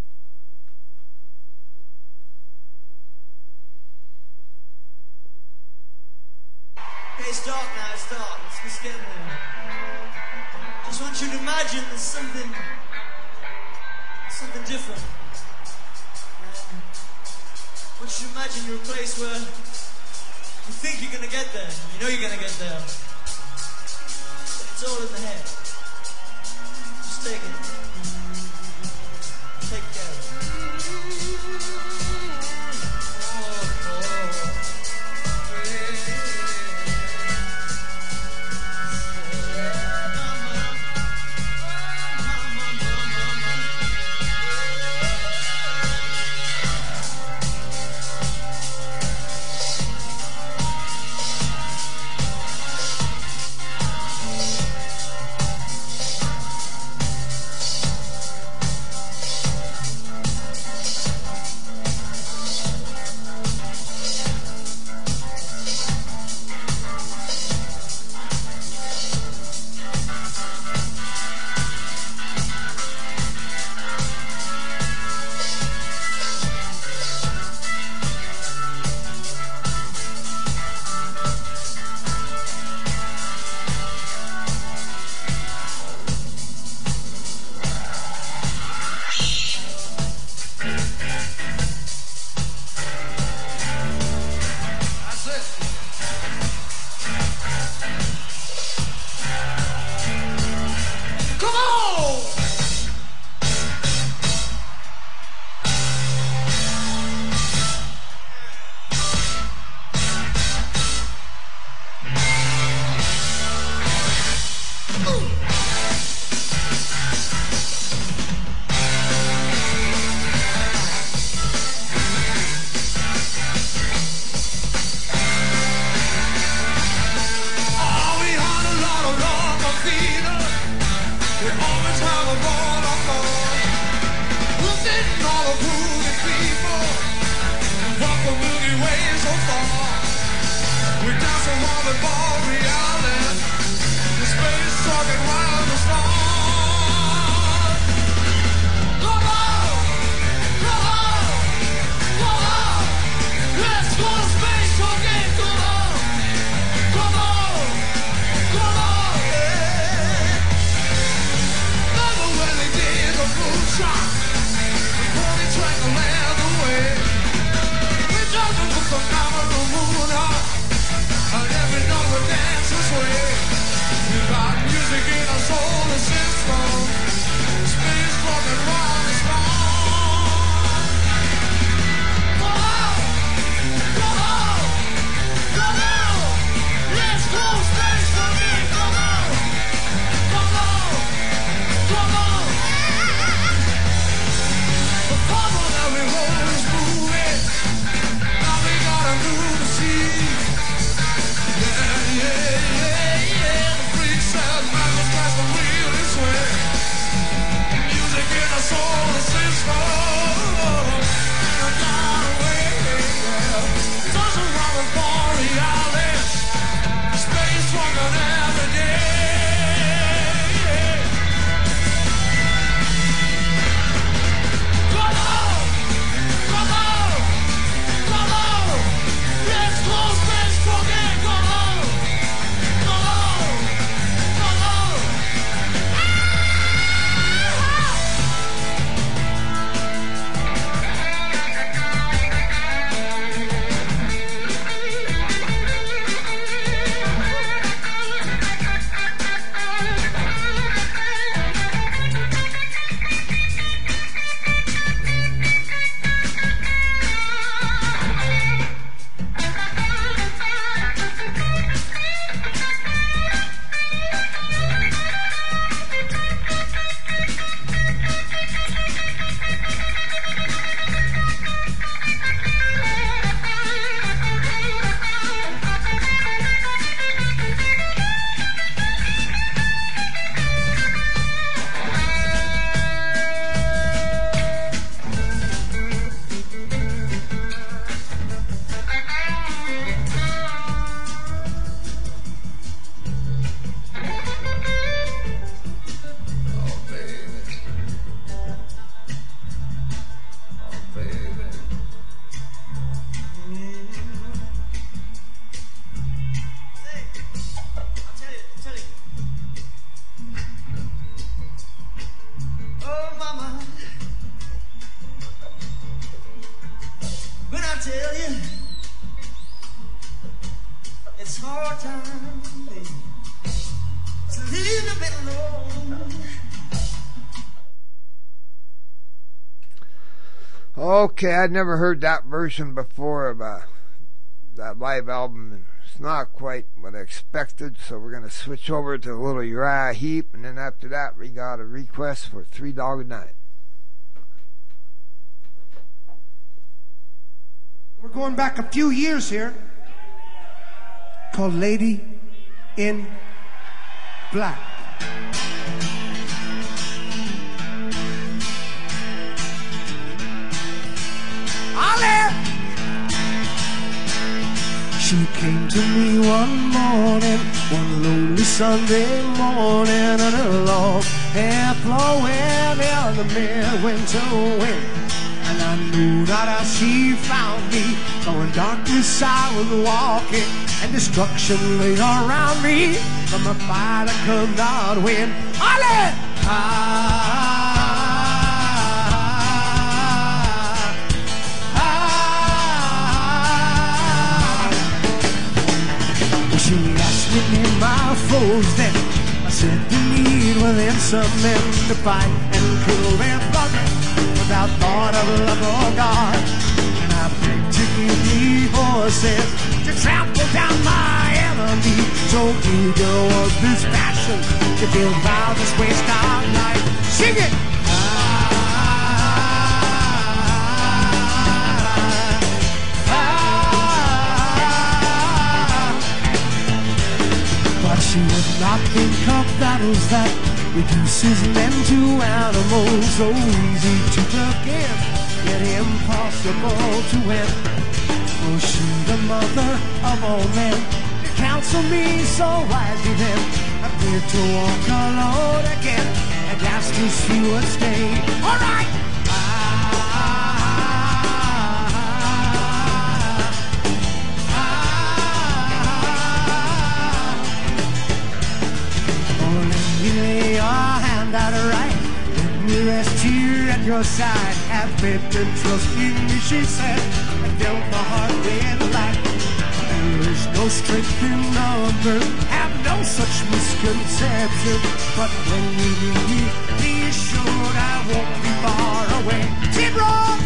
Hey, it's dark now, it's dark. Let's get there. Just want you to imagine there's something different. I want you to imagine you're a place where you think you're gonna get there, you know you're gonna get there. But it's all in the head. Just take it. Take care of it. Now we gotta move hard time, baby. It's a little bit low. Okay, I'd never heard that version before of that live album, and it's not quite what I expected, so we're going to switch over to a little Uriah Heep, and then after that we got a request for Three Dog Night. We're going back a few years here, called Lady in Black. She came to me one morning, one lonely Sunday morning, and her long hair flowing in the midwinter wind. And I knew that as she found me, though in darkness I was walking, and destruction lay around me, from a fire that could not win. She asked me to name my foes then. I said the need within some men to fight and kill their brother without thought of love or God. And I begged to give me horses to trample down my enemy. So eager was this passion to feel by this waste of life. Sing it! But she would not think of battles that reduces men to animals. So easy to forget, yet impossible to win. For she, the mother of all men, counsel me so wisely then. I feared to walk alone again, and asked if she would stay. All right! Lay your hand out right. Let me rest here at your side. Have faith and trust in me, she said, and felt my heart with light. There is no strength in numbers, have no such misconception. But when you need me, be assured I won't be far away. T-Rock!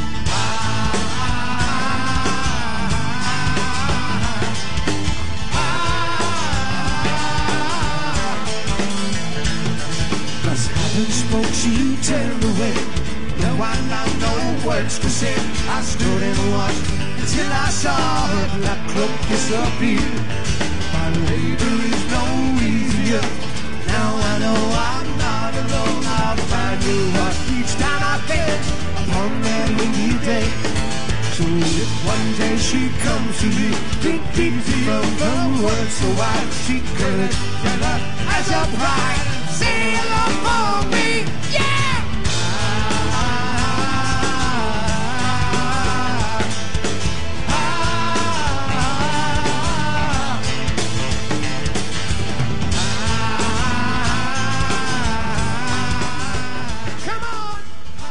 Heaven spoke, she turned away. No, I found no words to say. I stood and watched until I saw her black cloak disappear. My labor is no easier. Now I know I'm not alone. I'll find you up each time I bend upon that windy day. So if one day she comes to me, think easy from her words, so I seek courage, and as a pride. Say love for me, yeah! Come on!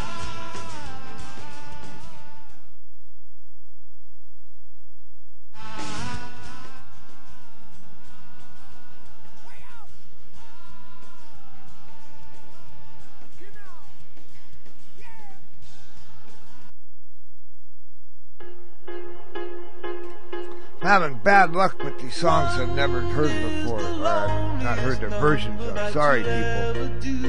I'm having bad luck with these songs I've never heard before, or I've not heard their versions of. Sorry, people.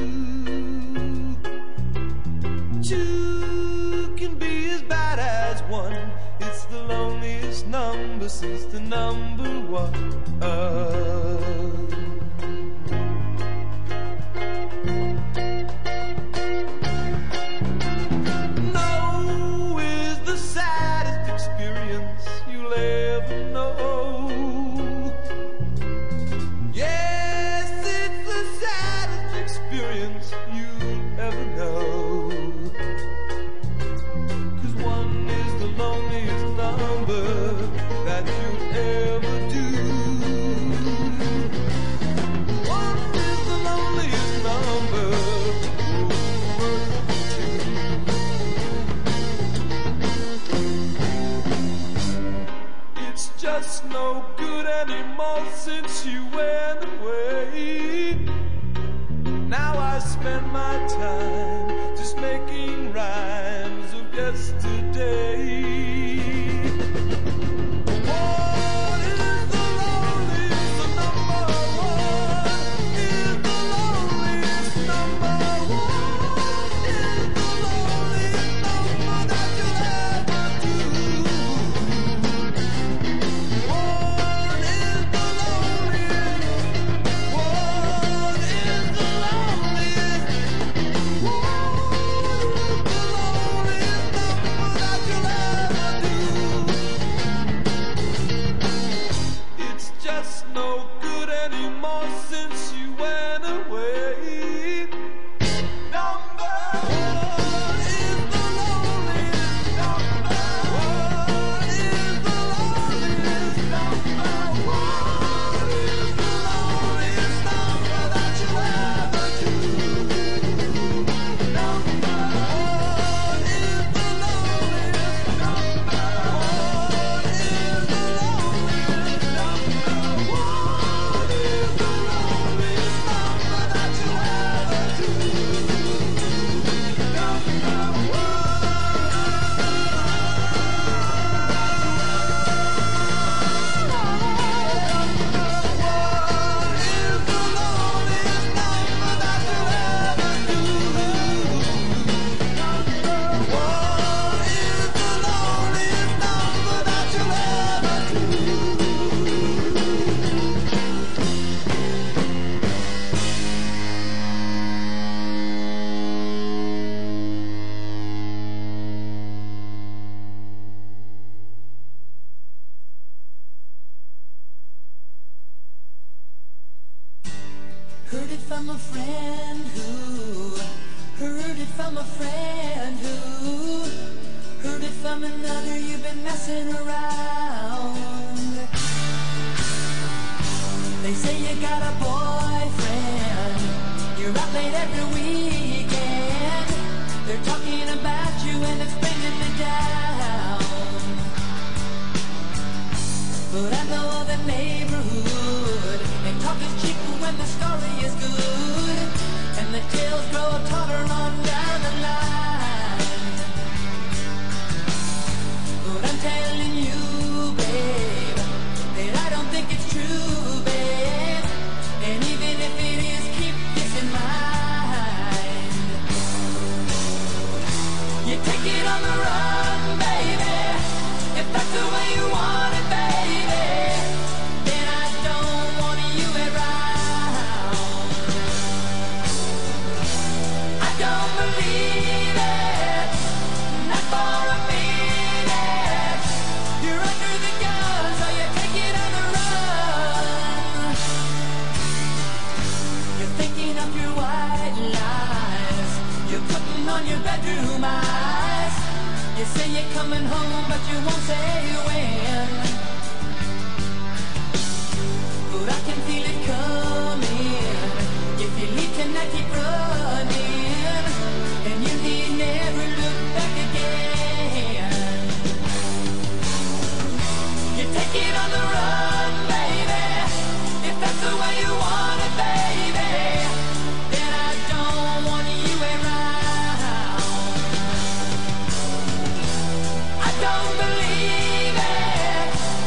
Two can be as bad as one. It's the loneliest number since the number one. No is the saddest experience you'll ever know. Yes, it's the saddest experience you'll ever know. 'Cause one is the loneliest number that you'll ever do. One is the loneliest number. It's just no good good anymore since you went away. Now I spend my time just making rhymes of yesterday. Heard it from a friend who heard it from a friend who heard it from another. You've been messing around. They say you got a boyfriend. You're out late every weekend. They're talking about you and it's bringing me down. But I know the neighborhood, and talk is cheap when the story is good, and the tales grow taller on down the line. But I'm telling you, babe, that I don't think it's true, babe. And even if it is, keep this in mind. You take it on the run, baby, if that's the way you want it, baby. Then I don't want you around. I don't believe it, not for a minute. You're under the gun, so you take it on the run. You're thinking of your white lies. You're putting on your bedroom eyes. You say you're coming home, but you won't say when. But I can feel it coming. If you leave tonight, keep running, and you need never look back again. You take it on the run, baby, if that's the way you want it, baby. Then I don't want you around. I don't believe it,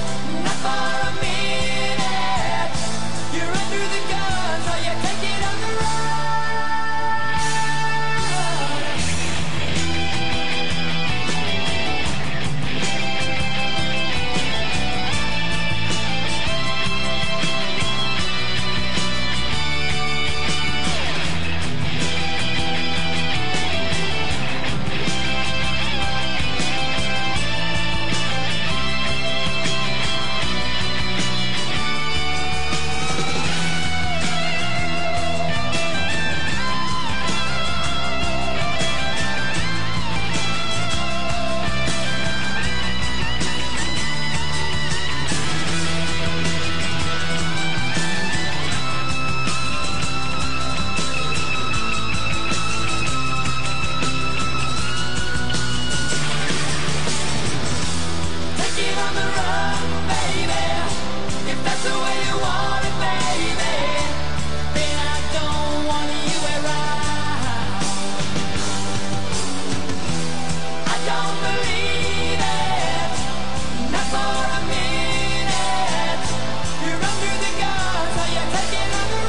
don't believe it, not for a minute. You're under the gun, so you take it on the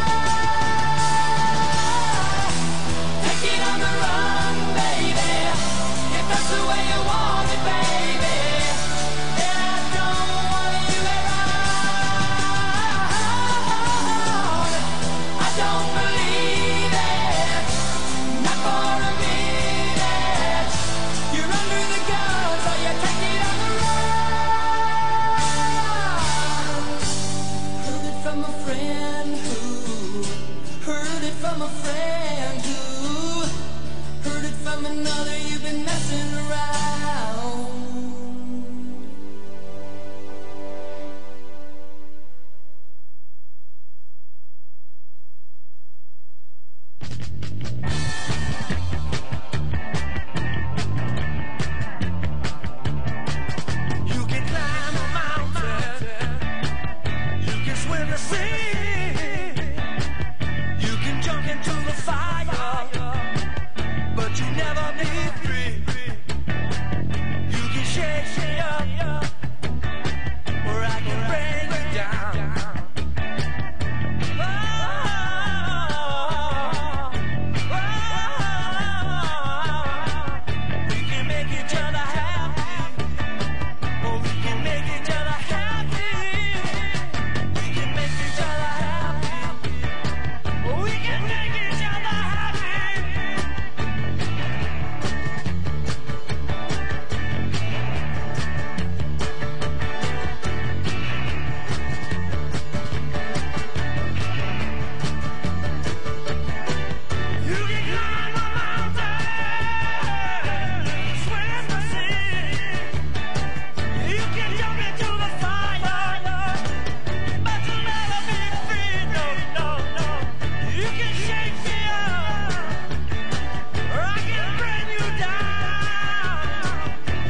run. Take it on the run, baby, if that's the way you want it, baby. And I don't want you around. I don't believe it, not for a minute. You're under the gun, so you take it on the run. Heard it from a friend who heard it from a friend who heard it from another. You've been messing around. You can climb a mountain, you can swim the sea, you can jump into the fire, but you never be free. You can shake me up, or I can bring you down. We can make each other happy. Oh, we can make each other happy. We can make each other happy. Oh, we can make each other happy. You can climb a mountain, swim the sea. You can jump into the fire, but you'll never be free. No, no, no. You can shake me up, or I can bring you down.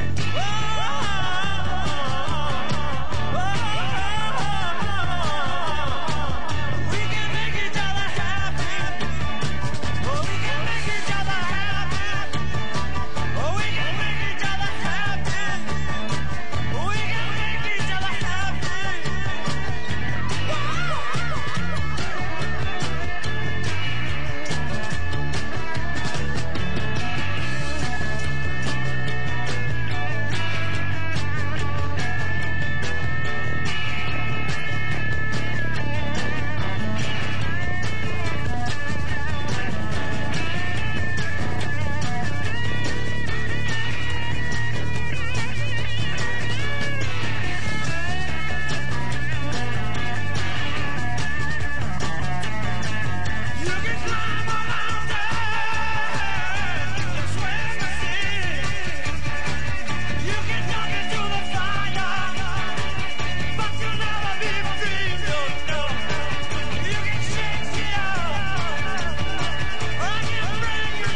We can make each other happy. Oh, we can make each other happy. Oh, we can make each other happy. Oh, we can make each other happy. You can climb a mountain, swim the sea. You can jump into the fire, but you'll never be free. No, no, no. You can shake me up, or I can bring you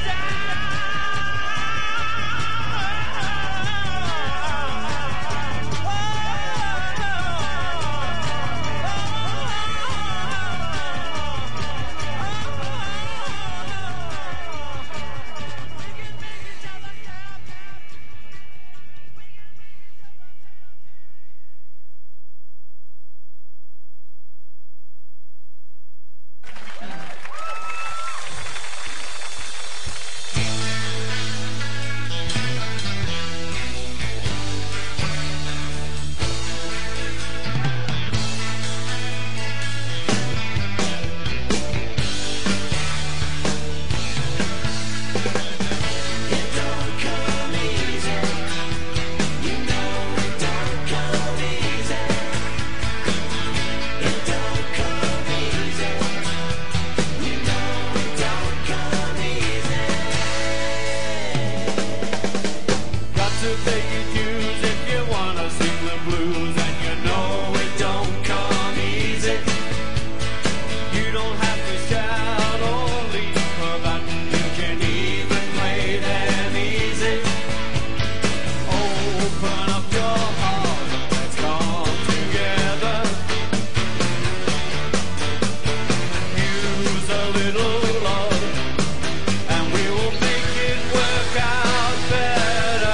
little love, and we will make it work out better.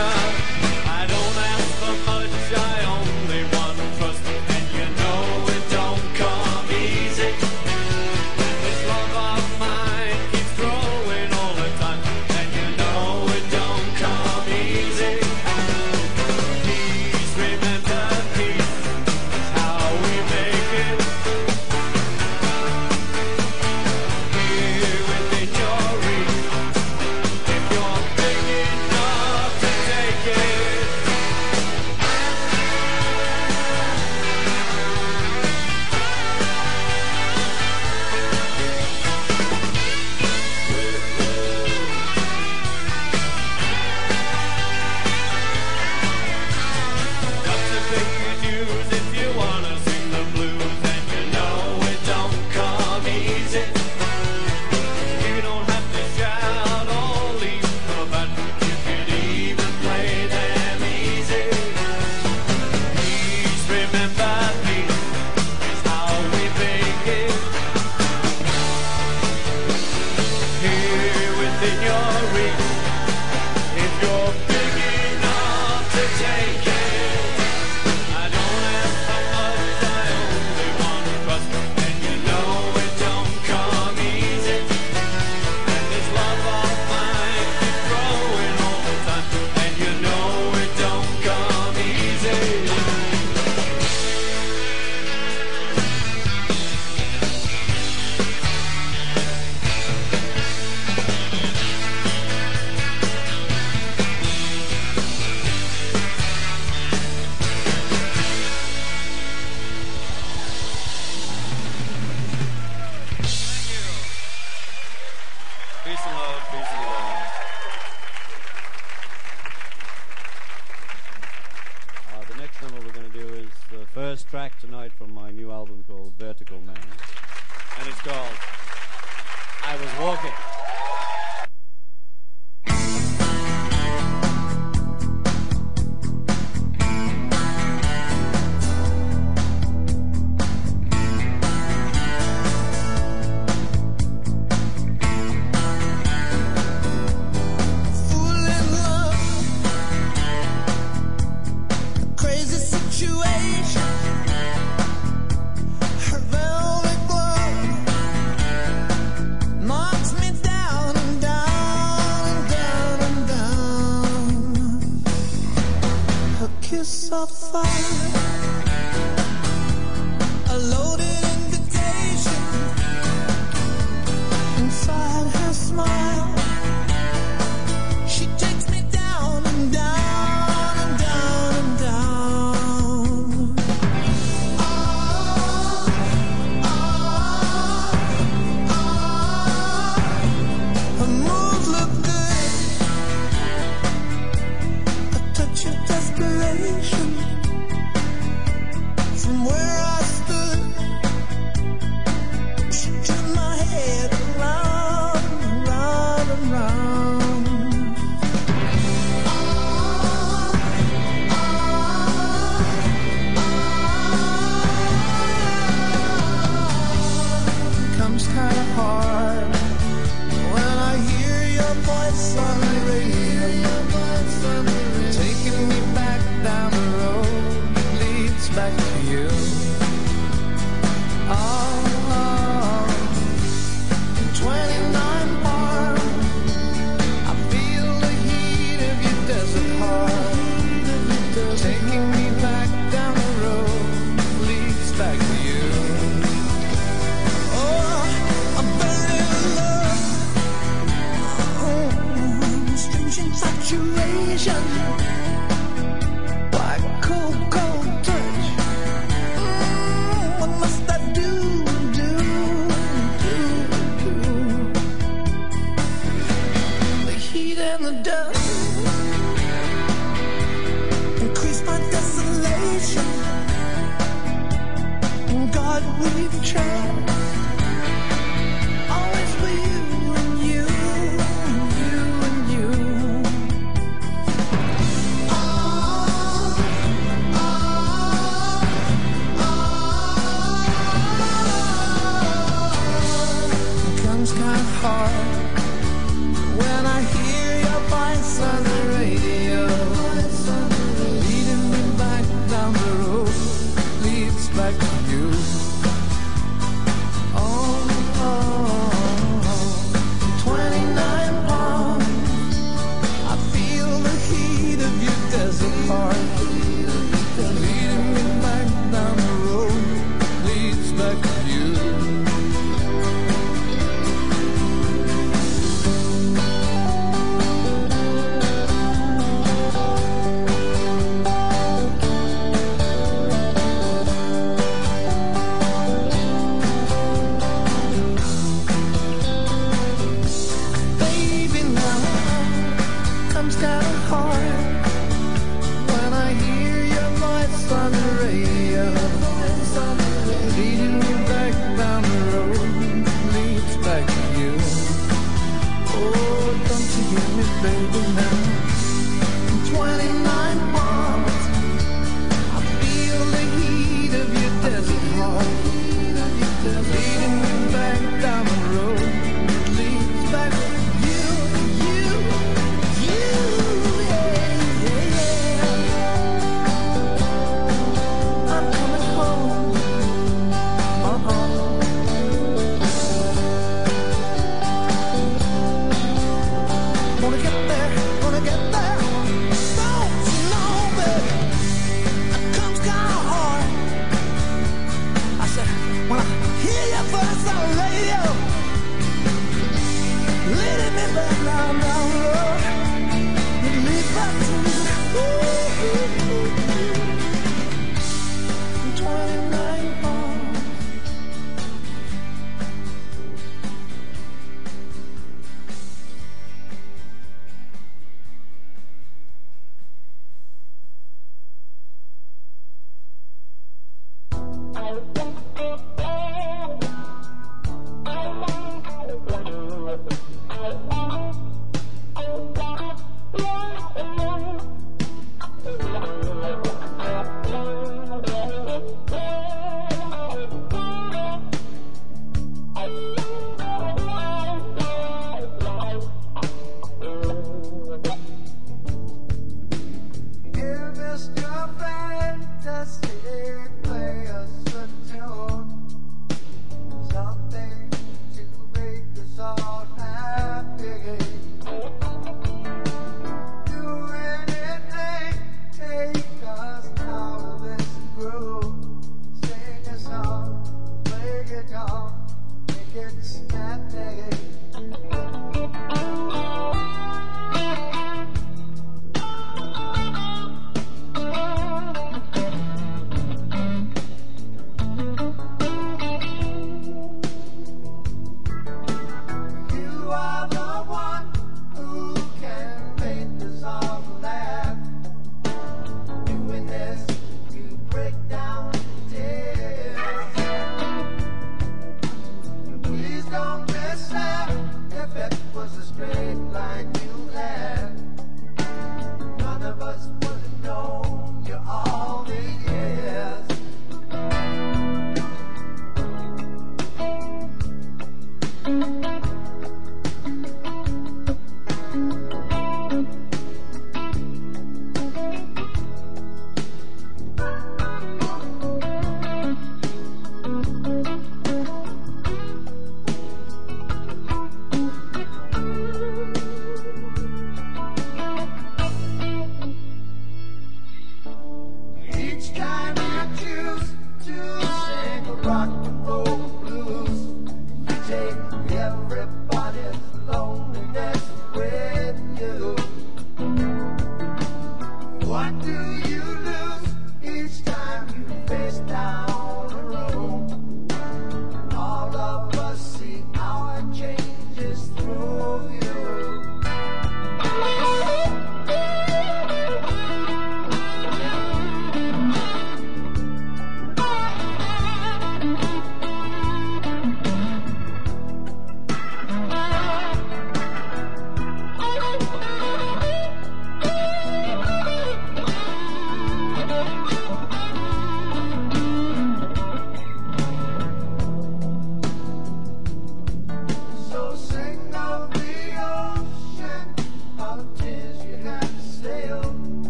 you're big enough to take it. I don't ask for much, I only want trust, and you know it don't come easy. And this love of mine keeps growing all the time, and you know it don't come easy. Peace and love, peace and love. The next number we're going to do is the first track tonight from my new album called Vertical Man. And it's called I Was Walking. Fool in love, crazy situation. Her velvet glove knocks me down and down and down and down. Her kiss of fire, a loaded invitation. Inside her smile, she takes me down and down and down and down. Her moves look good, a touch of desperation. From where I stood, she turned my head around and round and round. Comes kind of hard when I hear your voice on the radio, taking me back down the road that leads back to you. Oh, 29 Park, I feel the heat of your desert heart, taking me back down the road that leads back to you. Oh, I'm burning in love, strange infatuation, like cold, cold touch. What must I do? The heat and the dust increase my desolation. And God, we've tried, always for you and you and you and you. It comes kind of hard when I hear your voice on the radio, leading me back down the road, leads back to you.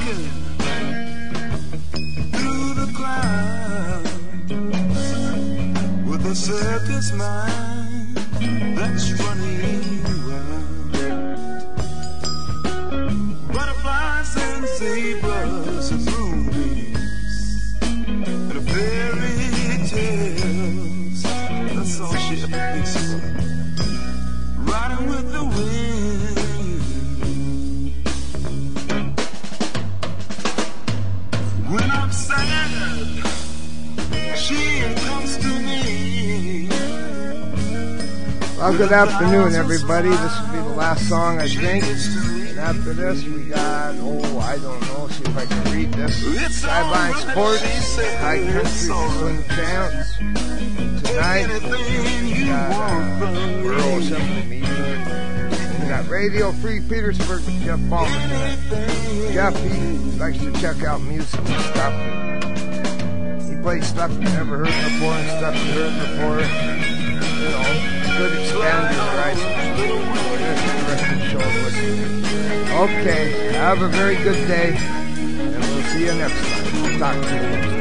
flying through the clouds with a circus mind that's running wild. Butterflies and zebras and moonbeams and a fairy tales. That's all she ever thinks about. Riding with the wind. When I'm sad, she comes to me. Well, good afternoon, everybody. This will be the last song, I think. And after this, we got, I don't know, see if I can read this. Sideline Sports, High Country Swing Champs. Tonight, we got Rural Assembly meeting. We got Radio Free Petersburg with Jeff Palmer tonight. Jeff, he likes to check out music and stuff. He plays stuff you never heard before and stuff you heard before. You know, good expander, right? Interesting show to listen to. Okay, have a very good day, and we'll see you next time. Talk to you next time.